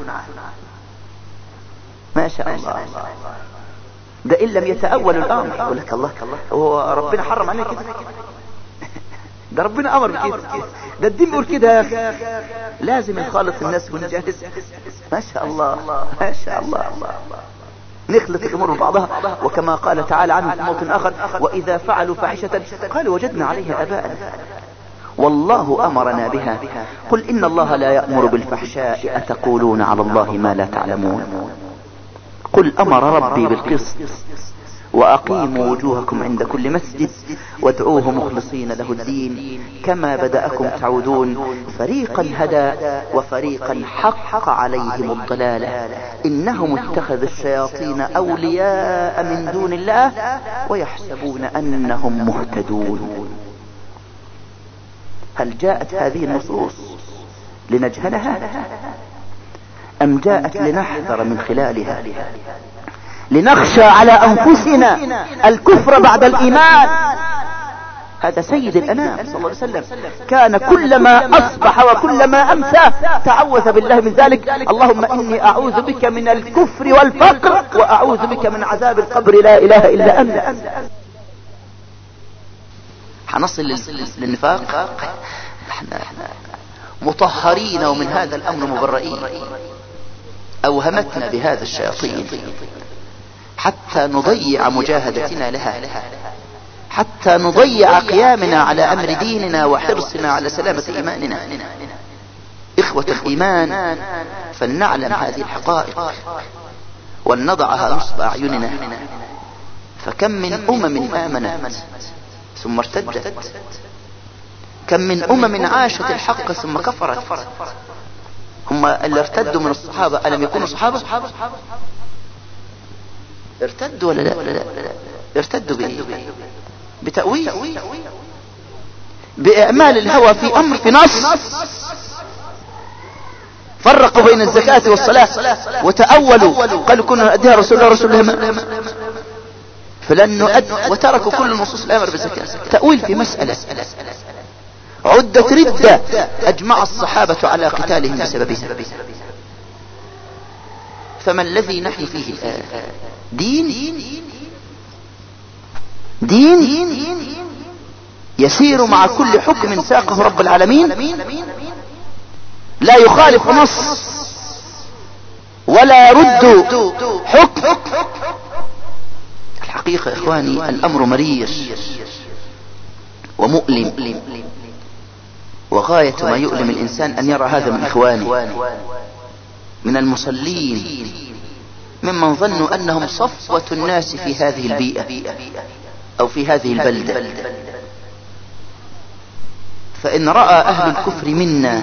ما شاء الله، ده إن لم يتأول الأمر يقول لك الله هو ربنا حرم عليك كده، ده ربنا أمر بكده، ده الدين بيقول كده يا أخي. لازم نخالط الناس ونجالس. ما شاء الله ما شاء الله. نخلط الأمور ببعضها. وكما قال تعالى عنه في موطن آخر: وإذا فعلوا فاحشة قالوا وجدنا عليها آباءنا والله أمرنا بها قل إن الله لا يأمر بالفحشاء أتقولون على الله ما لا تعلمون. قل أمر ربي بالقسط وأقيموا وجوهكم عند كل مسجد وادعوه مخلصين له الدين كما بدأكم تعودون فريقا هدى وفريقا حق عليهم الضلالة إنهم اتخذوا الشياطين أولياء من دون الله ويحسبون أنهم مهتدون. هل جاءت هذه النصوص لنجهلها أم جاءت لنحذر من خلالها، لنخشى على أنفسنا الكفر بعد الإيمان؟ هذا سيد الأنام صلى الله عليه وسلم كان كلما أصبح وكلما أمسى تعوذ بالله من ذلك: اللهم إني أعوذ بك من الكفر والفقر وأعوذ بك من عذاب القبر لا إله إلا أنت. حنصل للنفاق احنا مطهرين ومن هذا الأمر مبرئين. أوهمتنا بهذا الشياطين حتى نضيع مجاهدتنا لها، حتى نضيع قيامنا على أمر ديننا وحرصنا على سلامة إيماننا. إخوة الإيمان، فلنعلم هذه الحقائق ولنضعها نصب أعيننا. فكم من أمم آمنت ثم ارتدت، كم من أمم عاشت الحق ثم كفرت. هم اللي ارتدوا من الصحابة ألم يكونوا صحابة؟ ارتدوا ولا لا؟ ارتدوا بإيه؟ بتأويل، بإعمال الهوى في أمر، في نص. فرقوا بين الزكاة والصلاة وتأولوا، قالوا كنا نؤديها رسول الله رسول الله فلن نؤد، وتركوا كل النصوص الأمر بالزكاة. تأويل في مسألة عدة ردة أجمع الصحابة على قتالهم بسببها. فما الذي نحن فيه الآن؟ دين دين يسير مع كل حكم ساقه رب العالمين، لا يخالف نص ولا يرد حكم. الحقيقة إخواني الأمر مرير ومؤلم، وغاية ما يؤلم الإنسان أن يرى هذا من إخوانه، من المصلين، ممن ظنوا أنهم صفوة الناس في هذه البيئة أو في هذه البلدة. فإن رأى أهل الكفر منا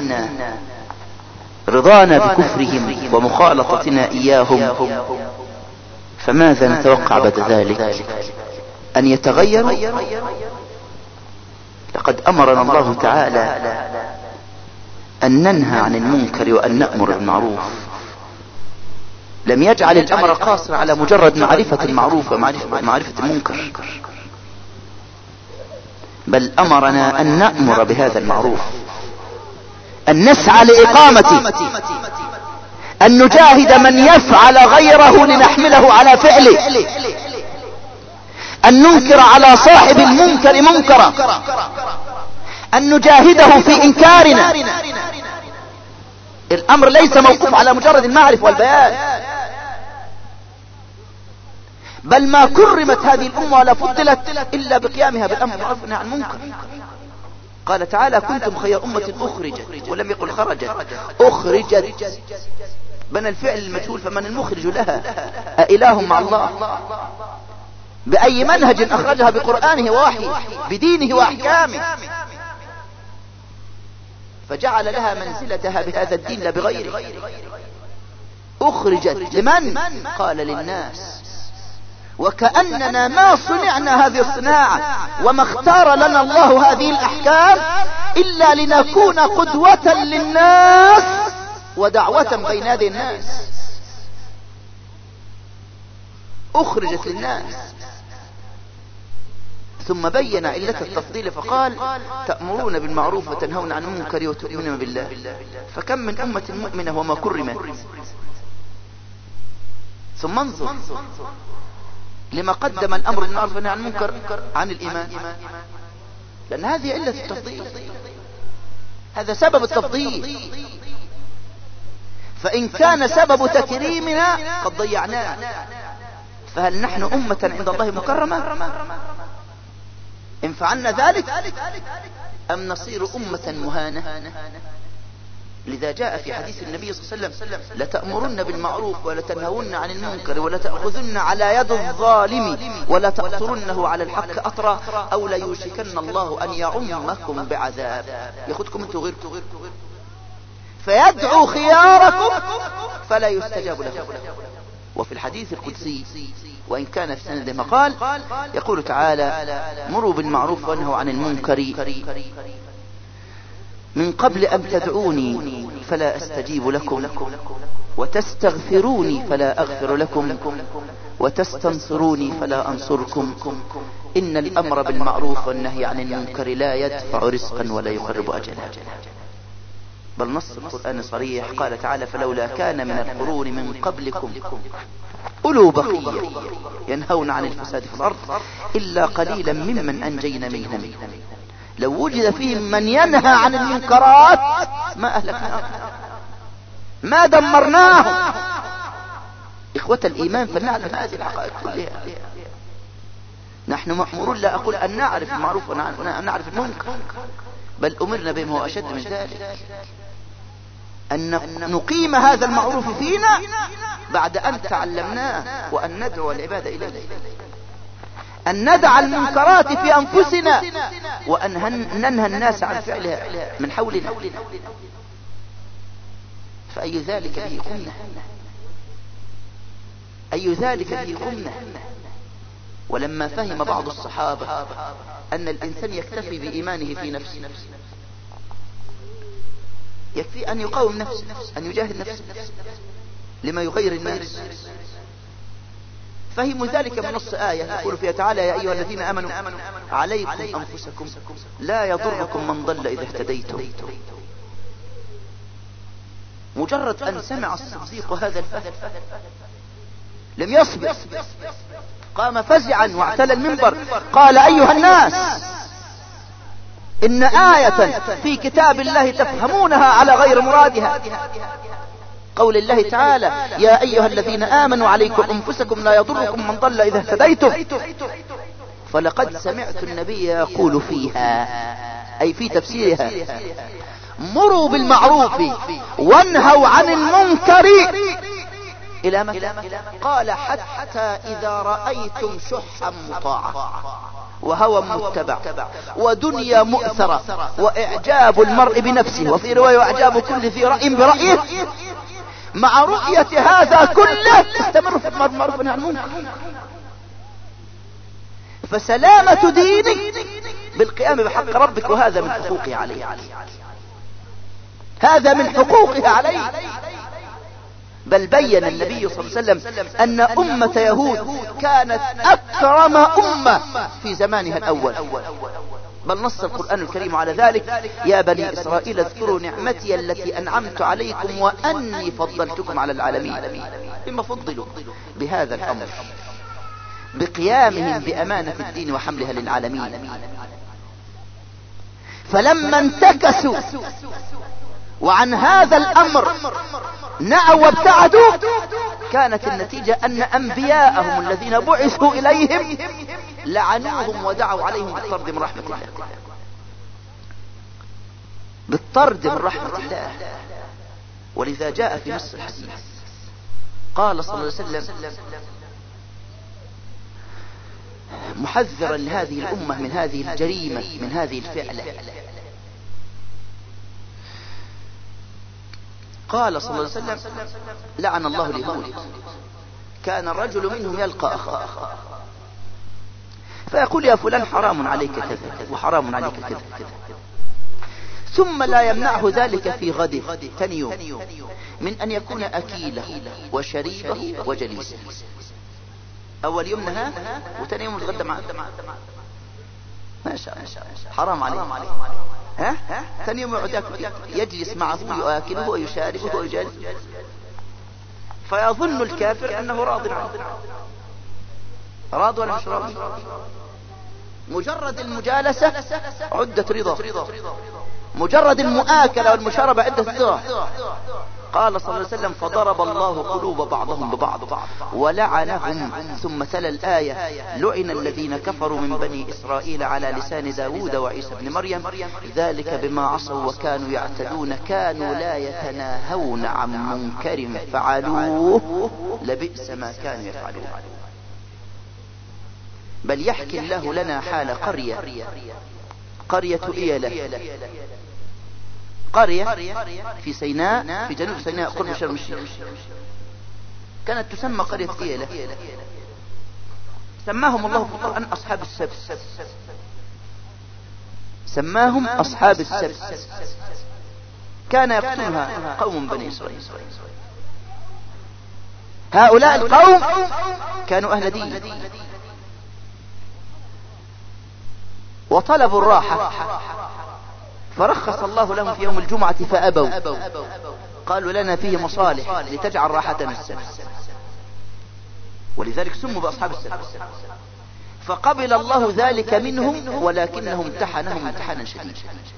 رضانا بكفرهم ومخالطتنا إياهم، فماذا نتوقع بعد ذلك؟ أن يتغيروا؟ لقد أمرنا الله تعالى أن ننهى عن المنكر وأن نأمر بالمعروف. لم يجعل الأمر قاصر على مجرد معرفة المعروف ومعرفة المنكر، بل أمرنا أن نأمر بهذا المعروف، أن نسعى لإقامته، أن نجاهد من يفعل غيره لنحمله على فعله، أن ننكر على صاحب المنكر منكرا، أن نجاهده في إنكارنا. الأمر ليس موقوف على مجرد المعرفة والبيان، بل ما كرمت هذه الأمة ولا فضلت إلا بقيامها بالأمر بالمعروف والنهي عن المنكر. قال تعالى: كنتم خير أمة أخرجت، ولم يقل خرجت، أخرجت، بنى الفعل المجهول، فمن المخرج لها؟ أإله مع الله؟ بأي منهج أخرجها؟ بقرآنه ووحيه، بدينه وأحكامه، فجعل لها منزلتها بهذا الدين لا بغيره. أخرجت لمن؟ قال للناس. وكأننا ما صنعنا هذه الصناعة وما اختار لنا الله هذه الأحكام إلا لنكون قدوة للناس ودعوة بين يدي الناس. أخرجت للناس، ثم بين علة التفضيل فقال: تأمرون بالمعروف وتنهون عن المنكر وتؤمنون بالله. فكم من أمة مؤمنة وما كرمت. ثم انظر لما قدم الأمر بالمعروف والنهي عن المنكر عن الإيمان، لأن هذه علة التفضيل، هذا سبب التفضيل. فإن كان سبب تكريمنا قد ضيعناه فهل نحن أمة عند الله مكرمة إن فعلنا ذلك، أم نصير أمة مهانة؟ لذا جاء في حديث النبي صلى الله عليه وسلم: لتأمرن بالمعروف ولتنهون عن المنكر ولتأخذن على يد الظالم ولا تأطرنه على الحق أطرا أو ليوشكن الله أن يعمكم بعذاب يأخذكم انتم غيركم، فيدعو خياركم فلا يستجاب لكم. وفي الحديث القدسي وإن كان في سند مقال يقول تعالى: مروا بالمعروف وانهوا عن المنكر من قبل أن تدعوني فلا أستجيب لكم وتستغفروني فلا أغفر لكم وتستنصروني فلا أنصركم إن الأمر بالمعروف والنهي عن المنكر لا يدفع رزقا ولا يقرب أجلا. بل نص القرآن صريح، قال تعالى: فلولا كان من القرون من قبلكم أولو بقية ينهون عن الفساد في الأرض إلا قليلا ممن أنجينا منهم لو وجد فيهم من ينهى عن المنكرات ما أهلكناهم ما دمرناهم. إخوة الإيمان، فلنعلم هذه الحقائق كلها. نحن مأمورون، لا أقول أن نعرف المعروف وأن نعرف المنكر، بل أمرنا بما هو أشد من ذلك، أن نقيم هذا المعروف فينا بعد أن تعلمناه، وأن ندعو العباد إليه، أن ندع المنكرات في أنفسنا وأن ننهى الناس عن فعلها من حولنا. فأي ذلك به قمنا، أي ذلك به قمنا. ولما فهم بعض الصحابة أن الإنسان يكتفي بإيمانه في نفسه، يكفي أن يقاوم نفسه، أن يجاهد نفسه لما يغير الناس، فهموا ذلك من نص آية يقول فيها تعالى: يا أيها الذين آمنوا عليكم أنفسكم لا يضركم من ضل إذا اهتديتم. مجرد أن سمع الصديق هذا الفهم لم يصبر، قام فزعا واعتلى المنبر قال: أيها الناس، إن آية في كتاب الله تفهمونها على غير مرادها، قول الله تعالى: يا أيها الذين آمنوا عليكم أنفسكم لا يضركم من ضل إذا اهتديتم. فلقد سمعت النبي يقول فيها، أي في تفسيرها: مروا بالمعروف وانهوا عن المنكر إلى متى؟ قال: حتى إذا رأيتم شحا مطاعا وهوى متبع ودنيا مؤثرة وإعجاب المرء بنفسه، وفي رواية وإعجاب كل ذي رأي برأيه، مع رؤية هذا كله تستمر في المعروف والنهي عن المنكر. فسلامة دينك بالقيام بحق ربك، وهذا من حقوقه عليه، هذا من حقوقه عليه. بل بين النبي صلى الله عليه وسلم أن أمة يهود كانت أكرم أمة في زمانها الأول، بل نص القرآن الكريم على ذلك: يا بني إسرائيل اذكروا نعمتي التي أنعمت عليكم وأني فضلتكم على العالمين. بما فضلوا؟ بهذا الأمر، بقيامهم بأمانة الدين وحملها للعالمين. فلما انتكسوا وعن هذا الأمر نأوا وابتعدوا، كانت النتيجة أن أنبياءهم الذين بعثوا إليهم لعنوهم ودعوا عليهم بالطرد من رحمة الله، بالطرد من رحمة الله. ولذا جاء في نص الحديث قال صلى الله عليه وسلم محذرا لهذه الأمة من هذه الجريمة، من هذه الفعلة، قال صلى الله عليه وسلم: لعن الله اليهود، كان الرجل منهم يلقى أخاه فيقول: يا فلان حرام عليك كذا وحرام عليك كذا، ثم لا يمنعه ذلك في غده ثاني يوم من أن يكون أكيله وشريبه وجليسه. أول يوم نهى وثاني يوم الغد معه، ما شاء الله، حرام عليه. ها ثاني يوم يقعد يجلس معه ويأكله ويشاربه ويجالس، فيظن الكافر أنه راض عنه. راض ولا مش راض؟ مجرد المجالسة عدة رضا، مجرد المؤاكلة والمشاربة عدة رضا. قال صلى الله عليه وسلم فضرب الله قلوب بعضهم ببعض ولعنهم. ثم تلا الآية لعن الذين كفروا من بني إسرائيل على لسان داود وعيسى بن مريم ذلك بما عصوا وكانوا يعتدون كانوا لا يتناهون عن منكر فعلوه لبئس ما كانوا يفعلون. بل يحكي الله لنا حال قرية قرية إيلة، قرية في سيناء في جنوب سيناء قرب شرم الشيخ، كانت تسمى قرية إيلة. سماهم الله في القرآن أصحاب السبت، سماهم أصحاب السبت. كان يقتلها قوم بني إسرائيل. هؤلاء القوم كانوا أهل دين وطلبوا الراحة، فرخص الله لهم في يوم الجمعة فأبوا، قالوا لنا فيه مصالح لتجعل راحتنا السبت، ولذلك سموا بأصحاب السبت. فقبل الله ذلك منهم ولكنهم امتحنهم امتحانا شديدا.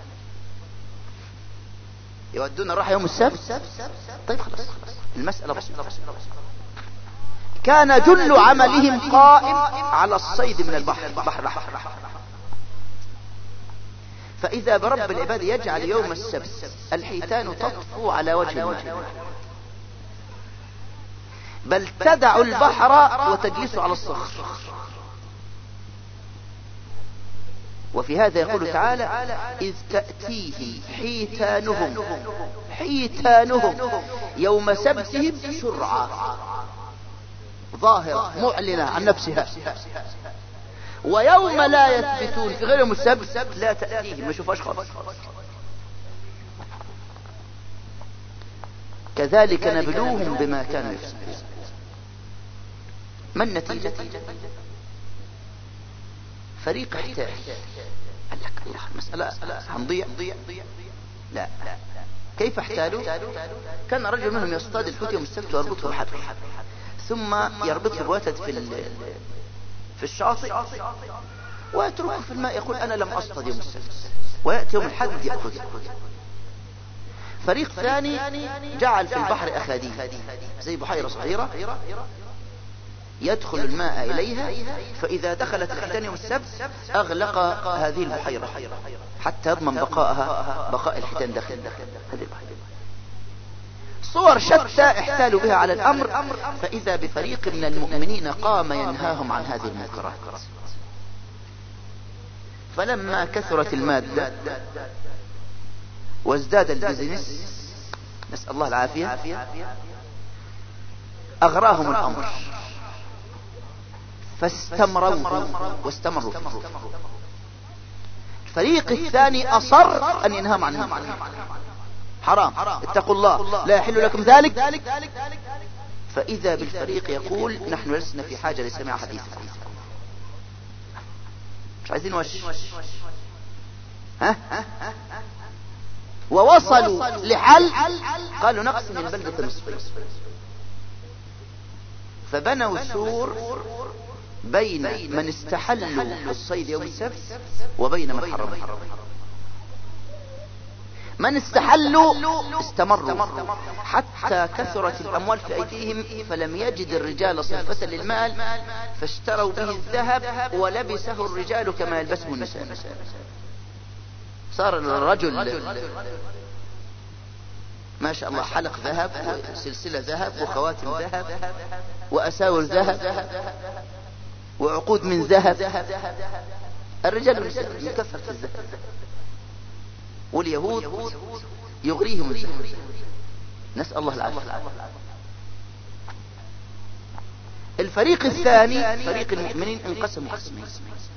يودون الراحة يوم السبت؟ طيب خلاص المسألة بسيطة. كان جل عملهم قائم على الصيد من البحر البحر الأحمر. فإذا برب العباد يجعل يوم السبت الحيتان تطفو على وجه الماء، بل تدع البحر وتجلس على الصخر. وفي هذا يقول تعالى إذ تأتيه حيتانهم حيتانهم يوم سبتهم شرعا، ظاهرة معلنة عن نفسها، ويوم لا يثبتون في غير يوم السبت لا تأتيهم، ما يشوفهاش خالص. كذلك نبلوهم بما كانوا يفسقون. ما النتيجة؟ فريق احتاج قال لك الله مسألة هنضيع. لا، كيف احتالوا؟ كان رجل منهم يصطاد الحوت يوم السبت ويربطه بحبل، ثم يربطه بوتد في في الشاطئ ويتركه في الماء، يقول أنا لم أصطاد يوم السبت، ويأتي يوم الحد يأخذه. فريق ثاني جعل في البحر أخاديد زي بحيرة صغيرة يدخل الماء إليها، فإذا دخلت الحيتان يوم السبت أغلق هذه البحيرة حتى يضمن بقائها بقاء الحيتان داخل هذه البحيرة. صور شتى احتالوا بها على الأمر، فإذا بفريق من المؤمنين قام ينهاهم عن هذه المنكرات. فلما كثرت المادة وازداد البزنس، نسأل الله العافية، أغراهم الأمر فاستمروا واستمروا فيه. الفريق الثاني أصر أن ينهاهم عن المنكر، حرام، اتقوا الله، لا يحل لكم ذلك. فإذا بالفريق يقول نحن لسنا في حاجة لسماع حديثكم، مش عايزين وش ها. ووصلوا لحل، قالوا نقسم البلدة نصفين، فبنوا سور بين من استحلوا الصيد يوم السبت وبين من حرمه. من استحلوا استمروا حتى كثرت الأموال في أيديهم، فلم يجد الرجال صرفة للمال فاشتروا به الذهب ولبسه الرجال كما يلبسه النساء. صار الرجل ما شاء الله حلق ذهب وسلسلة ذهب وخواتم ذهب وأساور ذهب وعقود من ذهب. الرجال من كثرة الذهب، واليهود يغريهم الذهب، نسأل الله العافية. الفريق الثاني فريق المؤمنين انقسموا قسمين.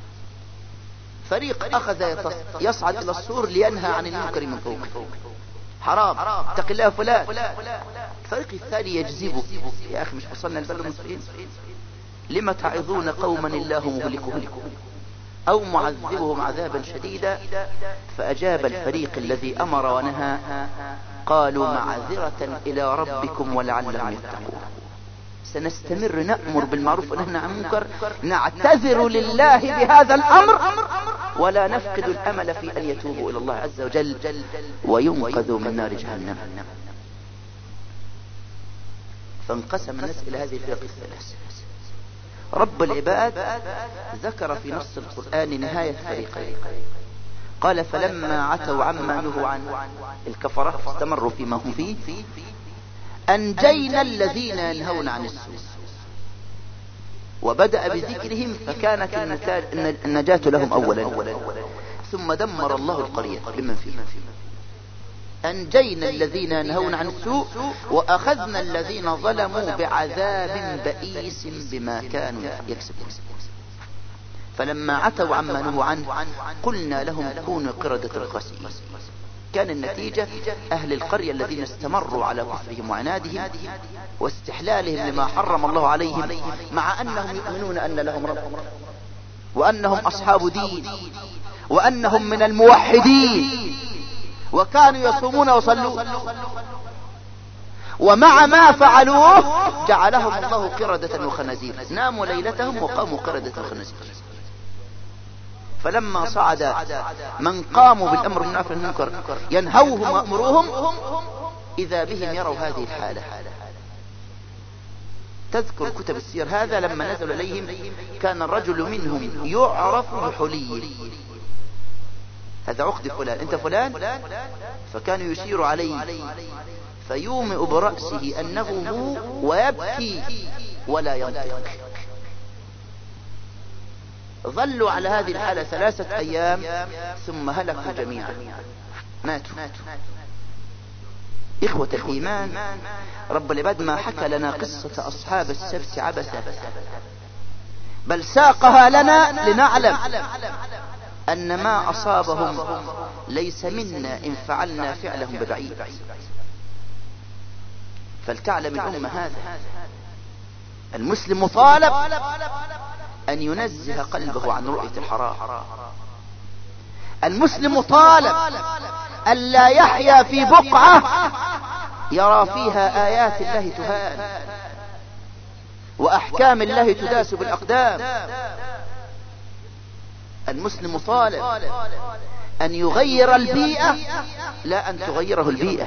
فريق أخذ يصعد إلى السور لينهى عن المنكر من فوق، حرام، اتق الله فلان. الفريق الثاني يجذبه، يا أخي مش وصلنا البلد المسلمين، لما تعظون قوما الله مهلكهم أو معذبهم عذابا شديدا. فأجاب الفريق الذي أمر ونهى قالوا معذرة إلى ربكم ولعلهم يتقون. سنستمر نأمر بالمعروف وننهى عن المنكر، نعتذر لله بهذا الأمر ولا نفقد الأمل في أن يتوبوا إلى الله عز وجل وينقذوا من نار جهنم. فانقسم الناس إلى هذه الفرق الثلاث. رب العباد ذكر في نص القرآن نهاية فريقين، قال فلما عتوا عما نهوا عنه الكفرة استمروا فيما هم فيه أنجينا الذين ينهون عن السوء، وبدأ بذكرهم فكانت النجاة لهم أولا، ثم دمر الله القرية بمن فيها. أنجينا الذين ينهون عن السوء وأخذنا الذين ظلموا بعذاب بئيس بما كانوا يكسبون. فلما عتوا عما نهوا عنه قلنا لهم كونوا قردة خاسئين. كان النتيجة أهل القرية الذين استمروا على كفرهم وعنادهم واستحلالهم لما حرم الله عليهم، مع أنهم يؤمنون أن لهم رب وأنهم أصحاب دين وأنهم من الموحدين وكانوا يصومون ويصلون، ومع ما فعلوه جعلهم الله قردة وخنازير، ناموا ليلتهم وقاموا قردة وخنازير. فلما صعد من قاموا بالأمر بالمعروف والنهي ينهوهم ويأمروهم إذا بهم يروا هذه الحالة. تذكر كتب السير هذا لما نزل إليهم كان الرجل منهم يعرف بحليه، هذا عقد فلان، انت فلان، فكان يشير عليه فيومئ برأسه أنه هو ويبكي ولا ينطق. ظلوا على هذه الحالة ثلاثة أيام ثم هلكوا جميعا، ماتوا. إخوة الإيمان، رب العباد ما حكى لنا قصة أصحاب السبت عبثا، بل ساقها لنا لنعلم أن ما أصابهم ليس منا إن فعلنا فعلهم ببعيد. فلتعلم الأمة هذا، المسلم مطالب أن ينزه قلبه عن رؤية الحرام. المسلم مطالب أن لا يحيا في بقعة يرى فيها آيات الله تهان وأحكام الله تداس بالأقدام. المسلم مطالب أن يغير البيئة لا أن تغيره البيئة.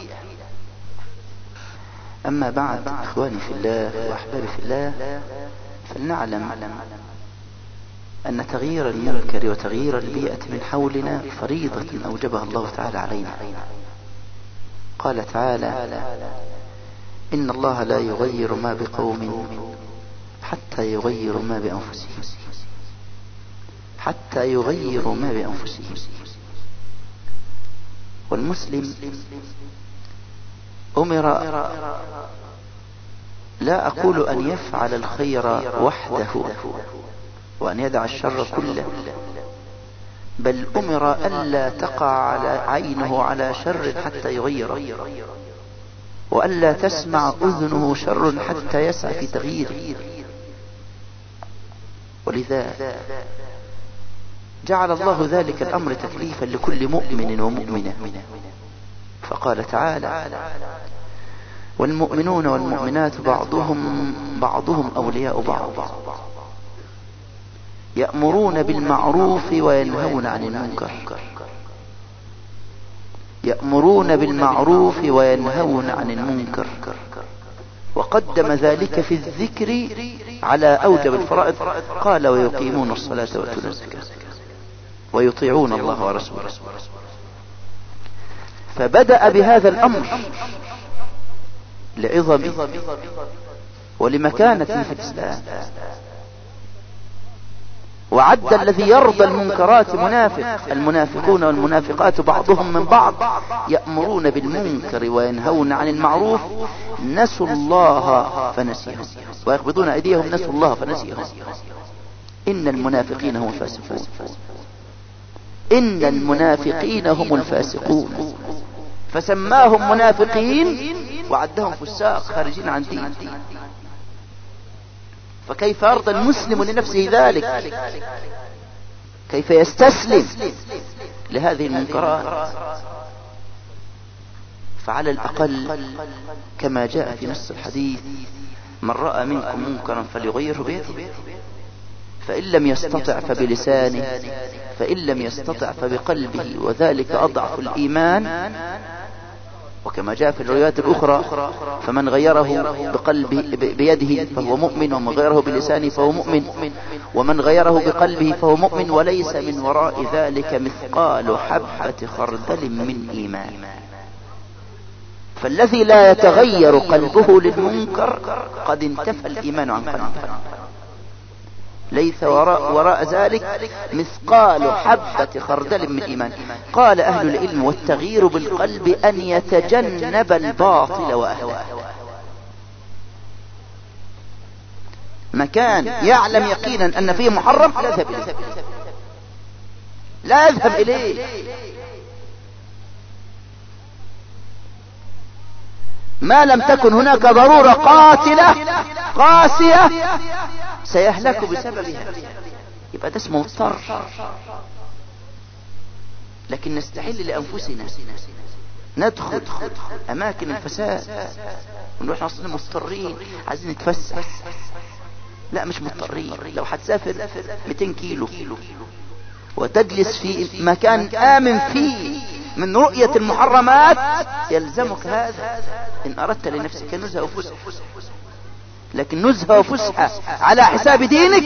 أما بعد، إخواني في الله وأحبابي في الله، فلنعلم أن تغيير المنكر وتغيير البيئة من حولنا فريضة أوجبها الله تعالى علينا. قال تعالى إن الله لا يغير ما بقوم حتى يغيروا ما بأنفسهم حتى يغيروا ما بأنفسهم. والمسلم أمر لا أقول أن يفعل الخير وحده وأن يدع الشر كله، بل أمر ألا تقع على عينه على شر حتى يغيره، وألا تسمع أذنه شر حتى يسعى في تغييره. ولذا جعل الله ذلك الأمر تكليفا لكل مؤمن ومؤمنة، فقال تعالى والمؤمنون والمؤمنات بعضهم بعضهم أولياء بعض يأمرون بالمعروف وينهون عن المنكر يأمرون بالمعروف وينهون عن المنكر وقدم ذلك في الذكر على أوجب الفرائض، قال ويقيمون الصلاة ويؤتون الزكاة ويطيعون الله ورسوله. فبدأ بهذا الأمر لعظمه ولمكانته في الإسلام، وعد الذي يرضى المنكرات منافق. المنافقون والمنافقات بعضهم من بعض يأمرون بالمنكر وينهون عن المعروف نسوا الله فنسيهم ويقبضون أيديهم نسوا الله فنسيهم. إن المنافقين هم الفاسقون إن المنافقين هم الفاسقون فسماهم منافقين وعدهم فساق خارجين عن دين. فكيف يرضى المسلم لنفسه ذلك؟ كيف يستسلم لهذه المنكرات؟ فعلى الأقل كما جاء في نص الحديث من رأى منكم منكرا فليغيره بيده، فإن لم يستطع فبلسانه، فإن لم يستطع فبقلبه، وذلك أضعف الإيمان. وكما جاء في الروايات الأخرى فمن غيره بقلبه بيده فهو مؤمن، ومن غيره بلسانه فهو مؤمن، ومن غيره بقلبه فهو مؤمن، وليس من وراء ذلك مثقال حبة خردل من إيمان. فالذي لا يتغير قلبه للمنكر قد انتفى الإيمان عن قلبه، ليس وراء, وراء ذلك مثقال حبة خردل من إيمان. قال أهل العلم: والتغيير بالقلب أن يتجنب الباطل وأهله. مكان يعلم يقينا أن فيه محرم لا يذهب إليه، لا يذهب إليه. ما لم تكن هناك ضرورة قاتلة قاسية سيهلك بسببها، يبقى ده اسمه مضطر. لكن نستحل لأنفسنا ندخل أماكن الفساد ونروح نصل مضطرين عايزين نتفسح. لا، مش مضطرين. لو هتسافر مئتين كيلو وتجلس في مكان آمن فيه من رؤية المحرمات يلزمك هذا إن أردت لنفسك نزهة وفسحة. لكن نزهة وفسحة على حساب دينك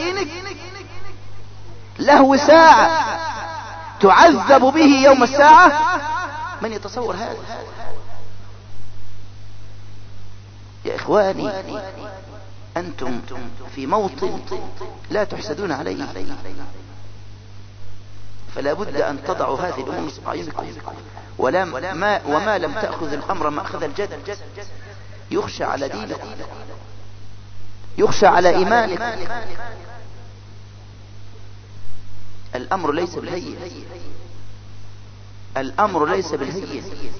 له ساعة تعذب به يوم الساعة، من يتصور هذا؟ يا إخواني، أنتم في موطن لا تحسدون عليه، فلا بد أن تضعوا هذه الأمور نصب عينكم. وما, وما لم تأخذ الأمر ما أخذ الجد يخشى على دينكم، يخشى على إيمانكم. الأمر ليس بالهين، الأمر ليس بالهين.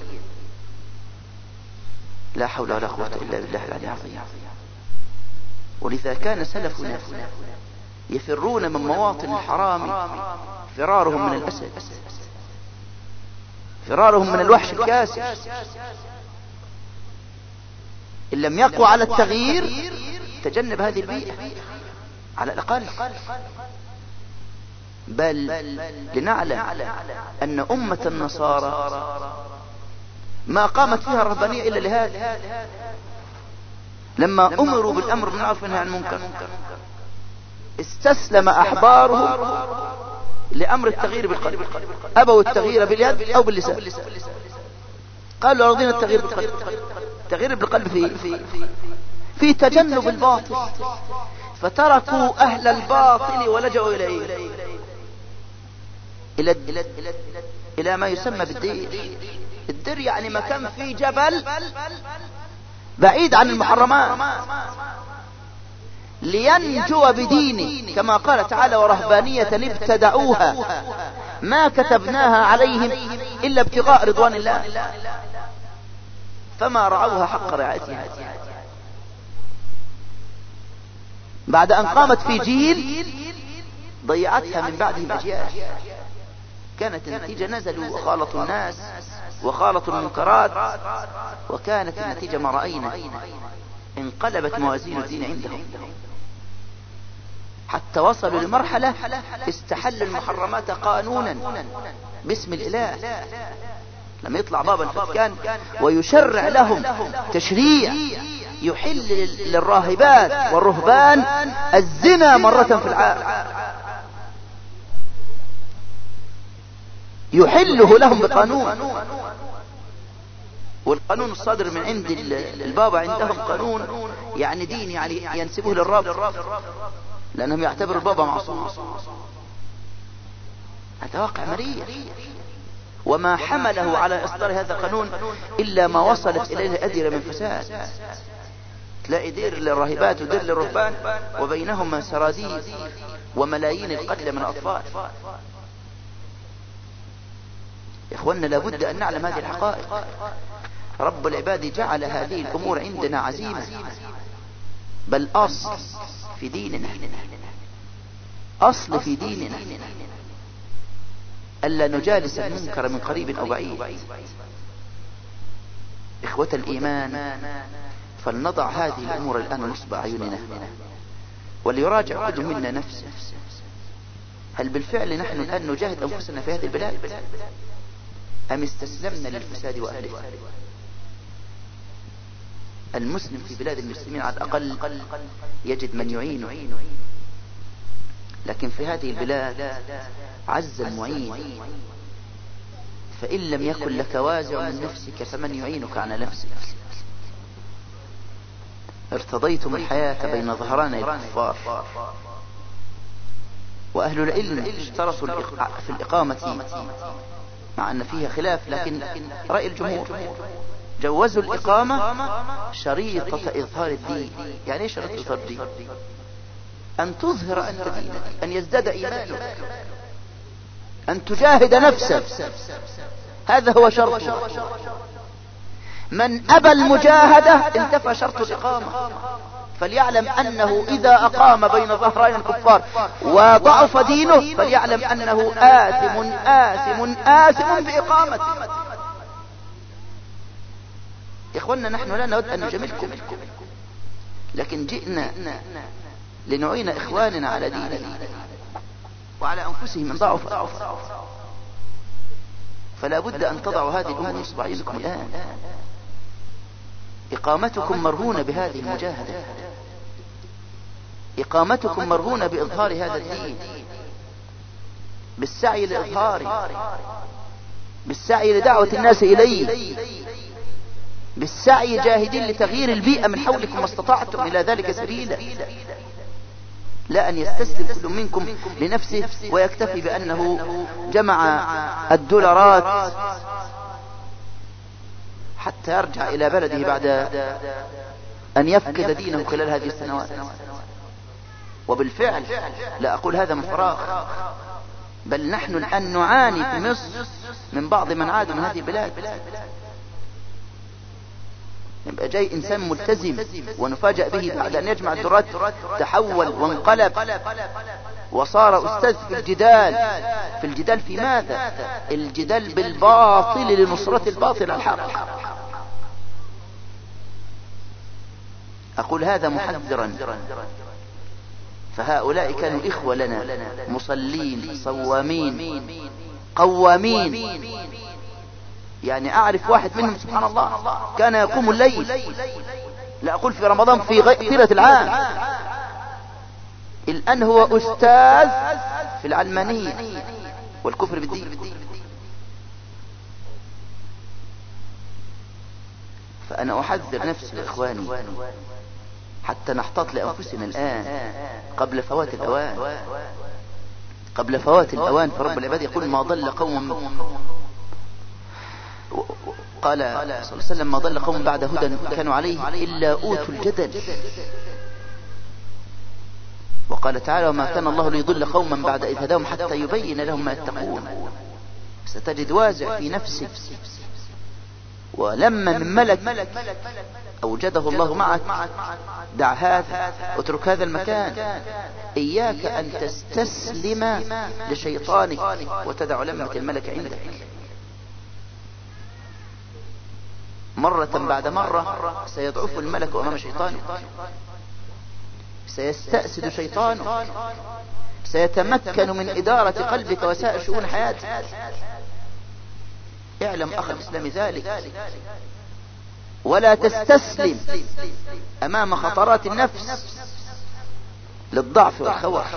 لا حول ولا قوة إلا بالله العلي العظيم. ولذا كان سلفنا يفرون من مواطن الحرام فرارهم من الأسد، فرارهم من الوحش الكاسر. إن لم يقوى على التغيير تجنب هذه البيئة على الأقل. بل لنعلم أن أمة النصارى ما قامت فيها الرهبانية إلا لهذا. لما أمروا بالأمر بالمعروف والنهي عن المنكر استسلم أحبارهم لأمر التغيير بالقلب، أبوا التغيير باليد أو باللسان. قالوا رضينا التغيير بالقلب. التغيير بالقلب في في تجنب الباطل، فتركوا أهل الباطل ولجأوا إلى إلى إلى إلى ما يسمى بالدير. الدير يعني مكان فيه جبل بعيد عن المحرمات لينجو بدينه، كما قال تعالى: ورهبانية ابتدعوها ما كتبناها عليهم إلا ابتغاء رضوان الله فما رعوها حق رعايتها. بعد أن قامت في جيل ضيعتها من بعدهم أجيال. كانت النتيجة نزلوا وخالطوا الناس وخالطوا المنكرات، وكانت النتيجة ما رأينا. انقلبت موازين الدين عندهم حتى وصلوا لمرحلة استحل المحرمات قانونا باسم الإله. لما يطلع بابا الفاتيكان ويشرع لهم تشريع يحل للراهبات والرهبان الزنا مرة في العام، يحله لهم بقانون. والقانون الصادر من عند البابا عندهم قانون يعني دين، يعني ينسبه للرب، لأنهم يعتبروا البابا معصوم. هذا واقع مرير. وما حمله على إصدار هذا القانون إلا ما وصلت إليه أديرة من فساد. تلاقي دير للراهبات ودير للرهبان وبينهما سراديب وملايين القتلى من الأطفال. يا إخواننا، لابد أن نعلم هذه الحقائق. رب العباد جعل هذه الأمور عندنا عزيمة، بل أصل في ديننا، أصل في ديننا ألا نجالس المنكر من قريب أو بعيد. إخوة الإيمان، فلنضع هذه الأمور الآن نصب أعيننا، وليراجع كل منا نفسه. هل بالفعل نحن الآن نجاهد أنفسنا في هذه البلاد، أم استسلمنا للفساد وأهله؟ المسلم في بلاد المسلمين على الأقل يجد من يعينه، لكن في هذه البلاد عز المعين، فإن لم يكن لك وازع من نفسك فمن يعينك على نفسك. ارتضيتم الحياة بين ظهراني الكفار، وأهل العلم اشترطوا في الإقامة مع أن فيها خلاف، لكن رأي الجمهور جوزوا الإقامة شريطة إظهار الدين. يعني ايش شريطة إظهار الدين؟ أن تظهر أنت دينك، أن يزداد إيمانك، أن تجاهد نفسك، هذا هو شرطه. من أبى المجاهدة انتفى شرط الإقامة. فليعلم أنه إذا أقام بين ظهرين الكفار وضعف دينه فليعلم أنه آثم آثم آثم بإقامته. إخواننا، نحن لا نود أن نجملكم، لكن جئنا لنعين إخواننا على ديننا وعلى أنفسهم من ضعف، فلا بد أن تضعوا هذه الأمور نصب عينكم الآن. إقامتكم مرهونة بهذه المجاهدة، إقامتكم مرهونة بإظهار هذا الدين، بالسعي لإظهاره، بالسعي لدعوة الناس إليه، بالسعي جاهدين لتغيير البيئة من حولكم ما استطعتم إلى ذلك سبيلا. لا أن يستسلم كل منكم لنفسه ويكتفي بأنه جمع الدولارات حتى يرجع إلى بلده بعد أن يفقد دينه خلال هذه السنوات. وبالفعل لا أقول هذا من فراغ، بل نحن الآن نعاني في مصر من بعض من عادوا من هذه البلاد. يبقى جاي إنسان ملتزم ونفاجأ به بعد أن يجمع الدولارات تحول وانقلب وصار أستاذ في الجدال. في الجدال في ماذا؟ الجدال بالباطل لنصرة الباطل الحق. أقول هذا محذرا، فهؤلاء كانوا إخوة لنا مصلين صوامين قوامين. يعني أعرف واحد منهم سبحان الله كان يقوم الليل، لا أقول في رمضان، في طيلة العام. الآن هو أستاذ في العلمانية والكفر بالدين. فأنا أحذر نفسي وإخواني حتى نحتاط لأنفسنا الآن قبل فوات الأوان، قبل فوات الأوان. فرب العباد يقول ما ضل قوم، قال صلى الله عليه وسلم ما ضل قوم بعد هدى كانوا عليه إلا أوتوا الجدل. وقال تعالى وما كان الله ليضل قوما بعد إذ هداهم حتى يبين لهم ما يتقون. ستجد وازع في نفسك، ولما من ملك أوجده الله معك دع هذا، اترك هذا المكان. إياك أن تستسلم لشيطانك وتدع لمة الملك عندك. مرة بعد مرة سيضعف الملك أمام شيطانه، سيستأسد شيطانه، سيتمكن من إدارة قلبك وسائر شؤون حياتك. اعلم أخي الإسلام ذلك، ولا تستسلم أمام خطرات النفس للضعف والخوف.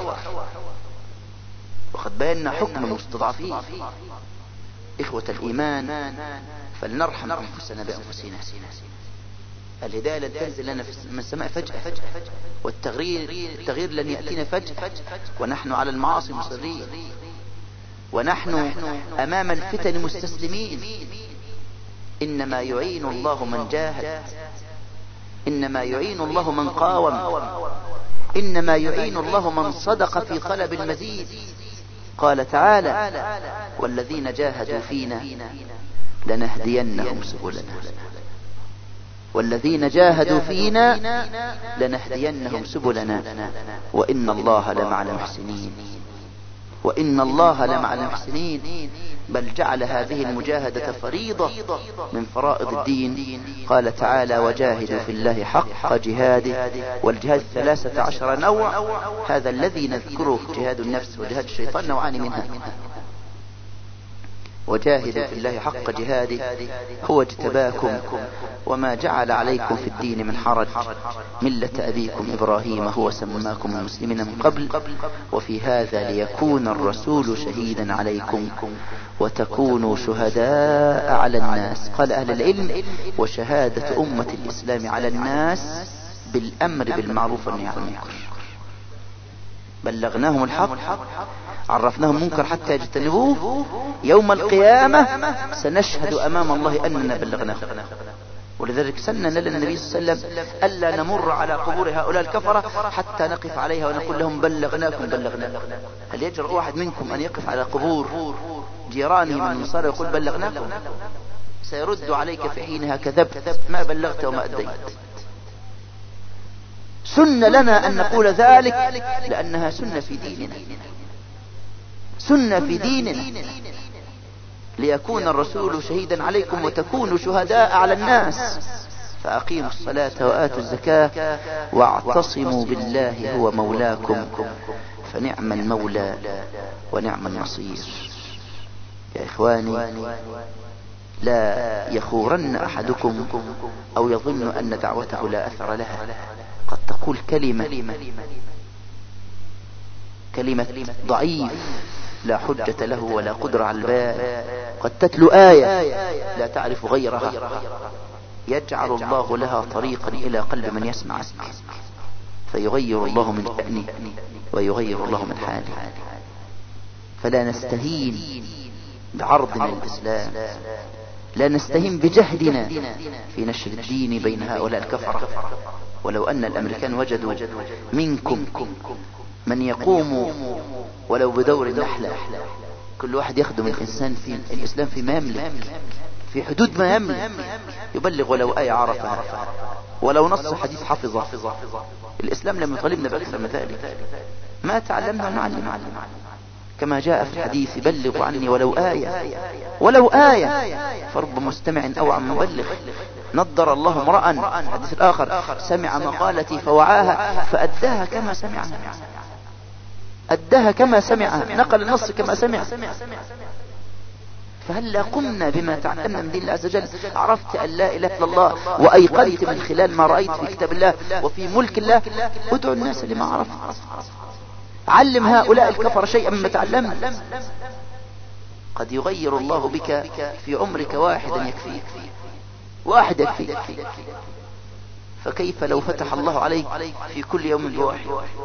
وقد بينا حكم المستضعفين. إخوة الإيمان، فلنرحم أنفسنا بأنفسنا. الهداية لن تنزل لنا من السماء فجأة، والتغيير التغيير لن يأتينا فجأة، ونحن على المعاصي مصرين، ونحن أمام الفتن مستسلمين. إنما يعين الله من جاهد، إنما يعين الله من قاوم، إنما يعين الله من صدق في طلب المزيد. قال تعالى والذين جاهدوا فينا لنهدينهم سبلنا، والذين جاهدوا فينا لنهدينهم سبلنا وإن الله لمع المحسنين، وإن الله لمع المحسنين. بل جعل هذه المجاهدة فريضة من فرائض الدين. قال تعالى وجاهدوا في الله حق جهاده، والجهاد ثلاثة عشر نوع، هذا الذي نذكره جهاد النفس وجهاد الشيطان نوعان منها. وجاهدوا في الله حق جهاده هو اجتباكم وما جعل عليكم في الدين من حرج ملة أبيكم إبراهيم هو سماكم المسلمين من قبل وفي هذا ليكون الرسول شهيدا عليكم وتكونوا شهداء على الناس. قال أهل العلم: وشهادة أمة الإسلام على الناس بالأمر بالمعروف والنهي عن المنكر. بلغناهم الحق، عرفناهم منكر حتى يجتنبوه، يوم القيامة سنشهد أمام الله أننا بلغناهم. ولذلك سنن لنا النبي صلى الله عليه وسلم ألا نمر على قبور هؤلاء الكفرة حتى نقف عليها ونقول لهم بلغناكم بلغناكم. هل يجرؤ واحد منكم أن يقف على قبور جيرانه من النصارى ويقول بلغناكم؟ سيرد عليك في حينها: كذبت، ما بلغت وما أديت. سنة لنا أن نقول ذلك لأنها سنة في ديننا، سنة في ديننا، ليكون الرسول شهيدا عليكم وتكونوا شهداء على الناس. فأقيموا الصلاة وآتوا الزكاة واعتصموا بالله هو مولاكم فنعم المولى ونعم النصير. يا إخواني، لا يخورن أحدكم أو يظن أن دعوته لا أثر لها. قد تقول كلمة كلمة ضعيف لا حجة له ولا قدرة على البيان، قد تتلو آية لا تعرف غيرها، يجعل الله لها طريقا إلى قلب من يسمع فيغير الله من شأنه ويغير الله من حاله. فلا نستهين بعرضنا للإسلام، لا نستهين بجهدنا في نشر الدين بين هؤلاء الكفرة. ولو أن الأمريكان وجدوا منكم من يقوم ولو بدور النحلة، كل واحد يخدم الإنسان في الإسلام فيما يملك، في حدود ما يملك، يبلغ ولو آية عرفها ولو نص حديث حفظه. الإسلام لم يطالبنا بأكثر من ذلك. ما تعلمنا نعلم، كما جاء في الحديث: بلغوا عني ولو آية، ولو آية. فرب مستمع أوعى من مبلغ. نضر الله امرأ، الحديث الآخر، سمع مقالتي فوعاها فأداها كما سمعها، أداها كما سمعها، نقل النص كما سمع. فهل قمنا بما تعلمنا من دين الله عز وجل؟ عرفت أن لا إله إلا الله وأيقنت من خلال ما رأيت في كتاب الله وفي ملك الله، ادعو الناس لما عرفت. علم هؤلاء الكفر شيئا مما تعلمت. قد يغير الله بك في عمرك واحدا يكفيك، واحد يكفيك. فكيف لو فتح الله عليك في كل يوم بواحد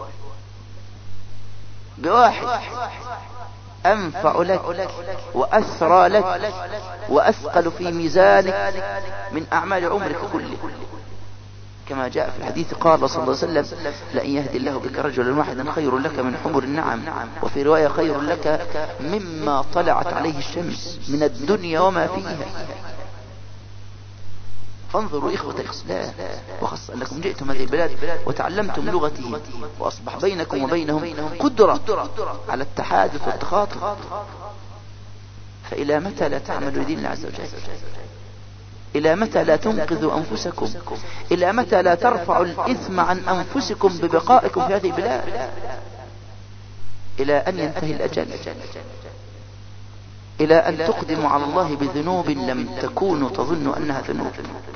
بواحد أنفع لك وأسرى لك وأثقل في ميزانك من أعمال عمرك كله. كما جاء في الحديث قال صلى الله عليه وسلم: لأن يهدي الله بك رجلا واحدا خير لك من حمر النعم، وفي رواية: خير لك مما طلعت عليه الشمس من الدنيا وما فيها. فانظروا إخوة الإسلام، وخاصة أنكم جئتم هذه البلاد وتعلمتم لغته، وأصبح بينكم وبينهم قدرة على التحادث والتخاطب. فإلى متى لا تعملوا لدين الله عز وجل؟ إلى متى لا تنقذوا أنفسكم؟ إلى متى لا ترفعوا الإثم عن أنفسكم ببقائكم في هذه البلاد؟ إلى أن ينتهي الأجل، إلى أن تقدموا على الله بذنوب لم تكونوا تظنوا أنها ذنوب.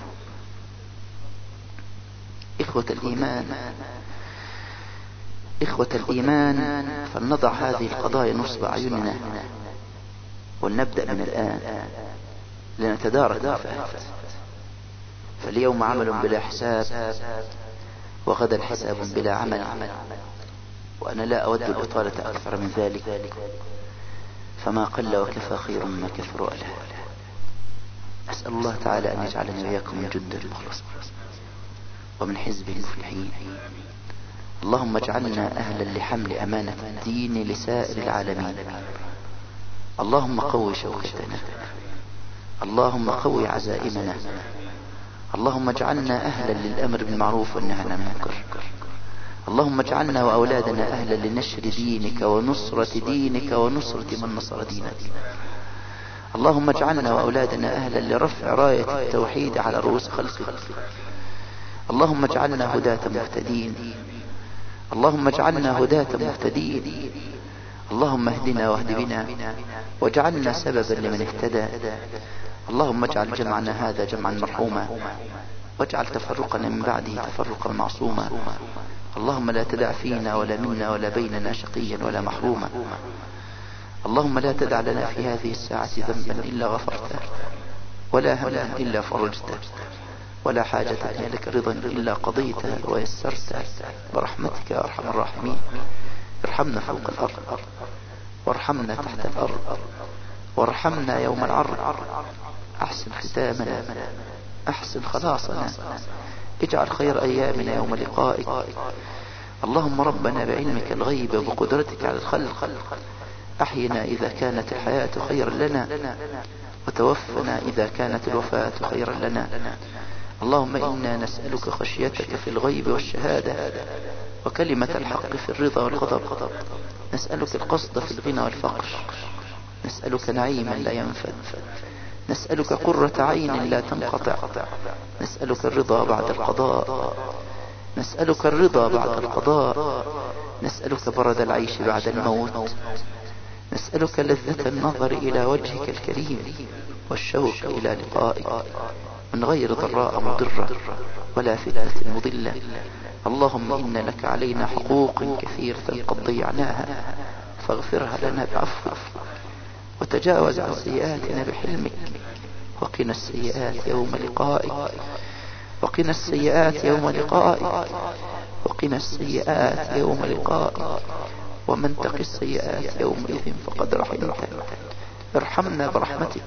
إخوة الإيمان، إخوة الإيمان، فلنضع هذه القضايا نصب أعيننا ولنبدأ من الآن لنتدارك ما فات. فاليوم عمل بلا حساب وغدا حساب بلا عمل، وأنا لا أود الإطالة أكثر من ذلك، فما قل وكفى خير مما كثر وألى. أسأل الله تعالى أن يجعلني وإياكم من جند المخلص ومن حزب المفلحين. اللهم اجعلنا أهلا لحمل أمانة الدين لسائر العالمين. اللهم قوي شوكتنا، اللهم قوي عزائمنا، اللهم اجعلنا أهلا للأمر بالمعروف والنهي عن المنكر. اللهم اجعلنا وأولادنا أهلا لنشر دينك ونصرة دينك ونصرة من نصر دينك. اللهم اجعلنا وأولادنا أهلا لرفع راية التوحيد على رؤوس خلقك. اللهم اجعلنا هداة مهتدين، اللهم اجعلنا هداة مهتدين، اللهم اهدنا واهد بنا واجعلنا سببا لمن اهتدى. اللهم اجعل جمعنا هذا جمعا مرحوما واجعل تفرقنا من بعده تفرقا معصوما. اللهم لا تدع فينا ولا منا ولا بيننا شقيا ولا محروما. اللهم لا تدع لنا في هذه الساعة ذنبا إلا غفرته ولا هما إلا فرجته ولا حاجة هي لك رضا إلا قضيتها ويسرتها برحمتك يا أرحم الراحمين. ارحمنا فوق الأرض وارحمنا تحت الأرض وارحمنا يوم العرض. أحسن ختامنا، أحسن خلاصنا، اجعل خير أيامنا يوم لقائك. اللهم ربنا بعلمك الغيب وبقدرتك على الخلق أحينا إذا كانت الحياة خيرا لنا وتوفنا إذا كانت الوفاة خيرا لنا. اللهم إنا نسألك خشيتك في الغيب والشهادة وكلمة الحق في الرضا والغضب. نسألك القصد في الغنى والفقر. نسألك نعيما لا ينفد. نسألك قرة عين لا تنقطع. نسألك الرضا بعد القضاء. نسألك الرضا بعد القضاء. نسألك برد العيش بعد الموت. نسألك لذة النظر إلى وجهك الكريم والشوق إلى لقائك من غير ضراء مضرة ولا فتنة مضلة. اللهم إن لك علينا حقوق كثيرة قد ضيعناها فاغفرها لنا بعفوك وتجاوز عن سيئاتنا بحلمك. وقنا السيئات يوم لقائك. وقنا السيئات يوم لقائك. وقنا السيئات يوم لقائك. ومن تق السيئات يومئذ فقد رحمته. ارحمنا برحمتك.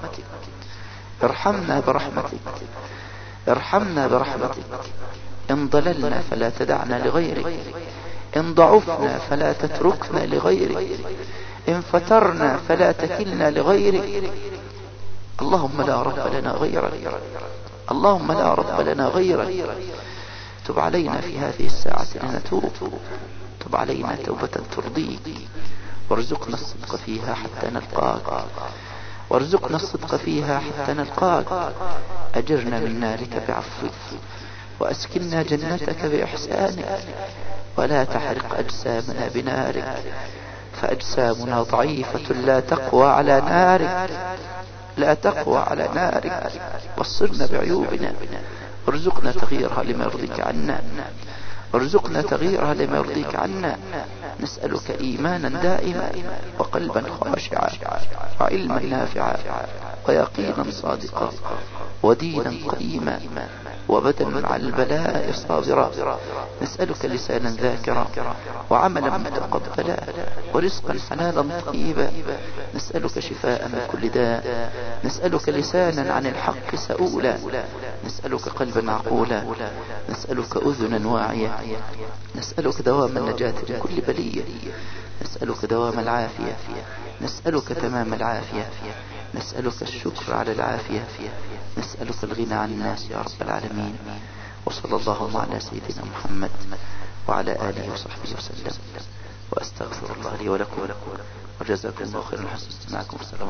ارحمنا برحمتك. ارحمنا برحمتك. إن ضللنا فلا تدعنا لغيرك. إن ضعفنا فلا تتركنا لغيرك. إن فترنا فلا تكلنا لغيرك. اللهم لا رب لنا غيرك. اللهم لا رب لنا غيرك. تب علينا في هذه الساعة لنتوب. تب علينا توبة ترضيك وارزقنا الصدق فيها حتى نلقاك. وارزقنا الصدق فيها حتى نلقاك. أجرنا من نارك بعفوك وأسكننا جنتك بإحسانك ولا تحرق أجسامنا بنارك فأجسامنا ضعيفة لا تقوى على نارك. لا تقوى على نارك. بصرنا بعيوبنا وارزقنا تغييرها لما يرضيك عنا. وارزقنا تغييرها لما يرضيك عنا. نسألك إيمانا دائما وقلبا خاشعا وعلما نافعا ويقينا صادقا ودينا قيما وبدنا مع البلاء صابرا. نسألك لسانا ذاكرا وعملا متقبلا ورزقا حلالا طيبا. نسألك شفاء من كل داء. نسألك لسانا عن الحق سؤولا. نسألك قلبا عقولا. نسألك أذنا واعية. نسألك دوام النجاة من كل بلية. نسألك دوام العافية. نسألك تمام العافية. نسألك الشكر على العافية. نسألك الغنى عن الناس يا رب العالمين. وصلى الله على سيدنا محمد وعلى آله وصحبه وسلم. وأستغفر الله لي ولكم وجزاكم الله خيرا حسن استماعكم. السلام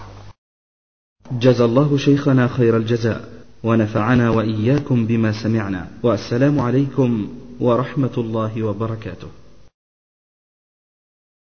عليكم. جزا الله شيخنا خير الجزاء ونفعنا وإياكم بما سمعنا. والسلام عليكم ورحمة الله وبركاته.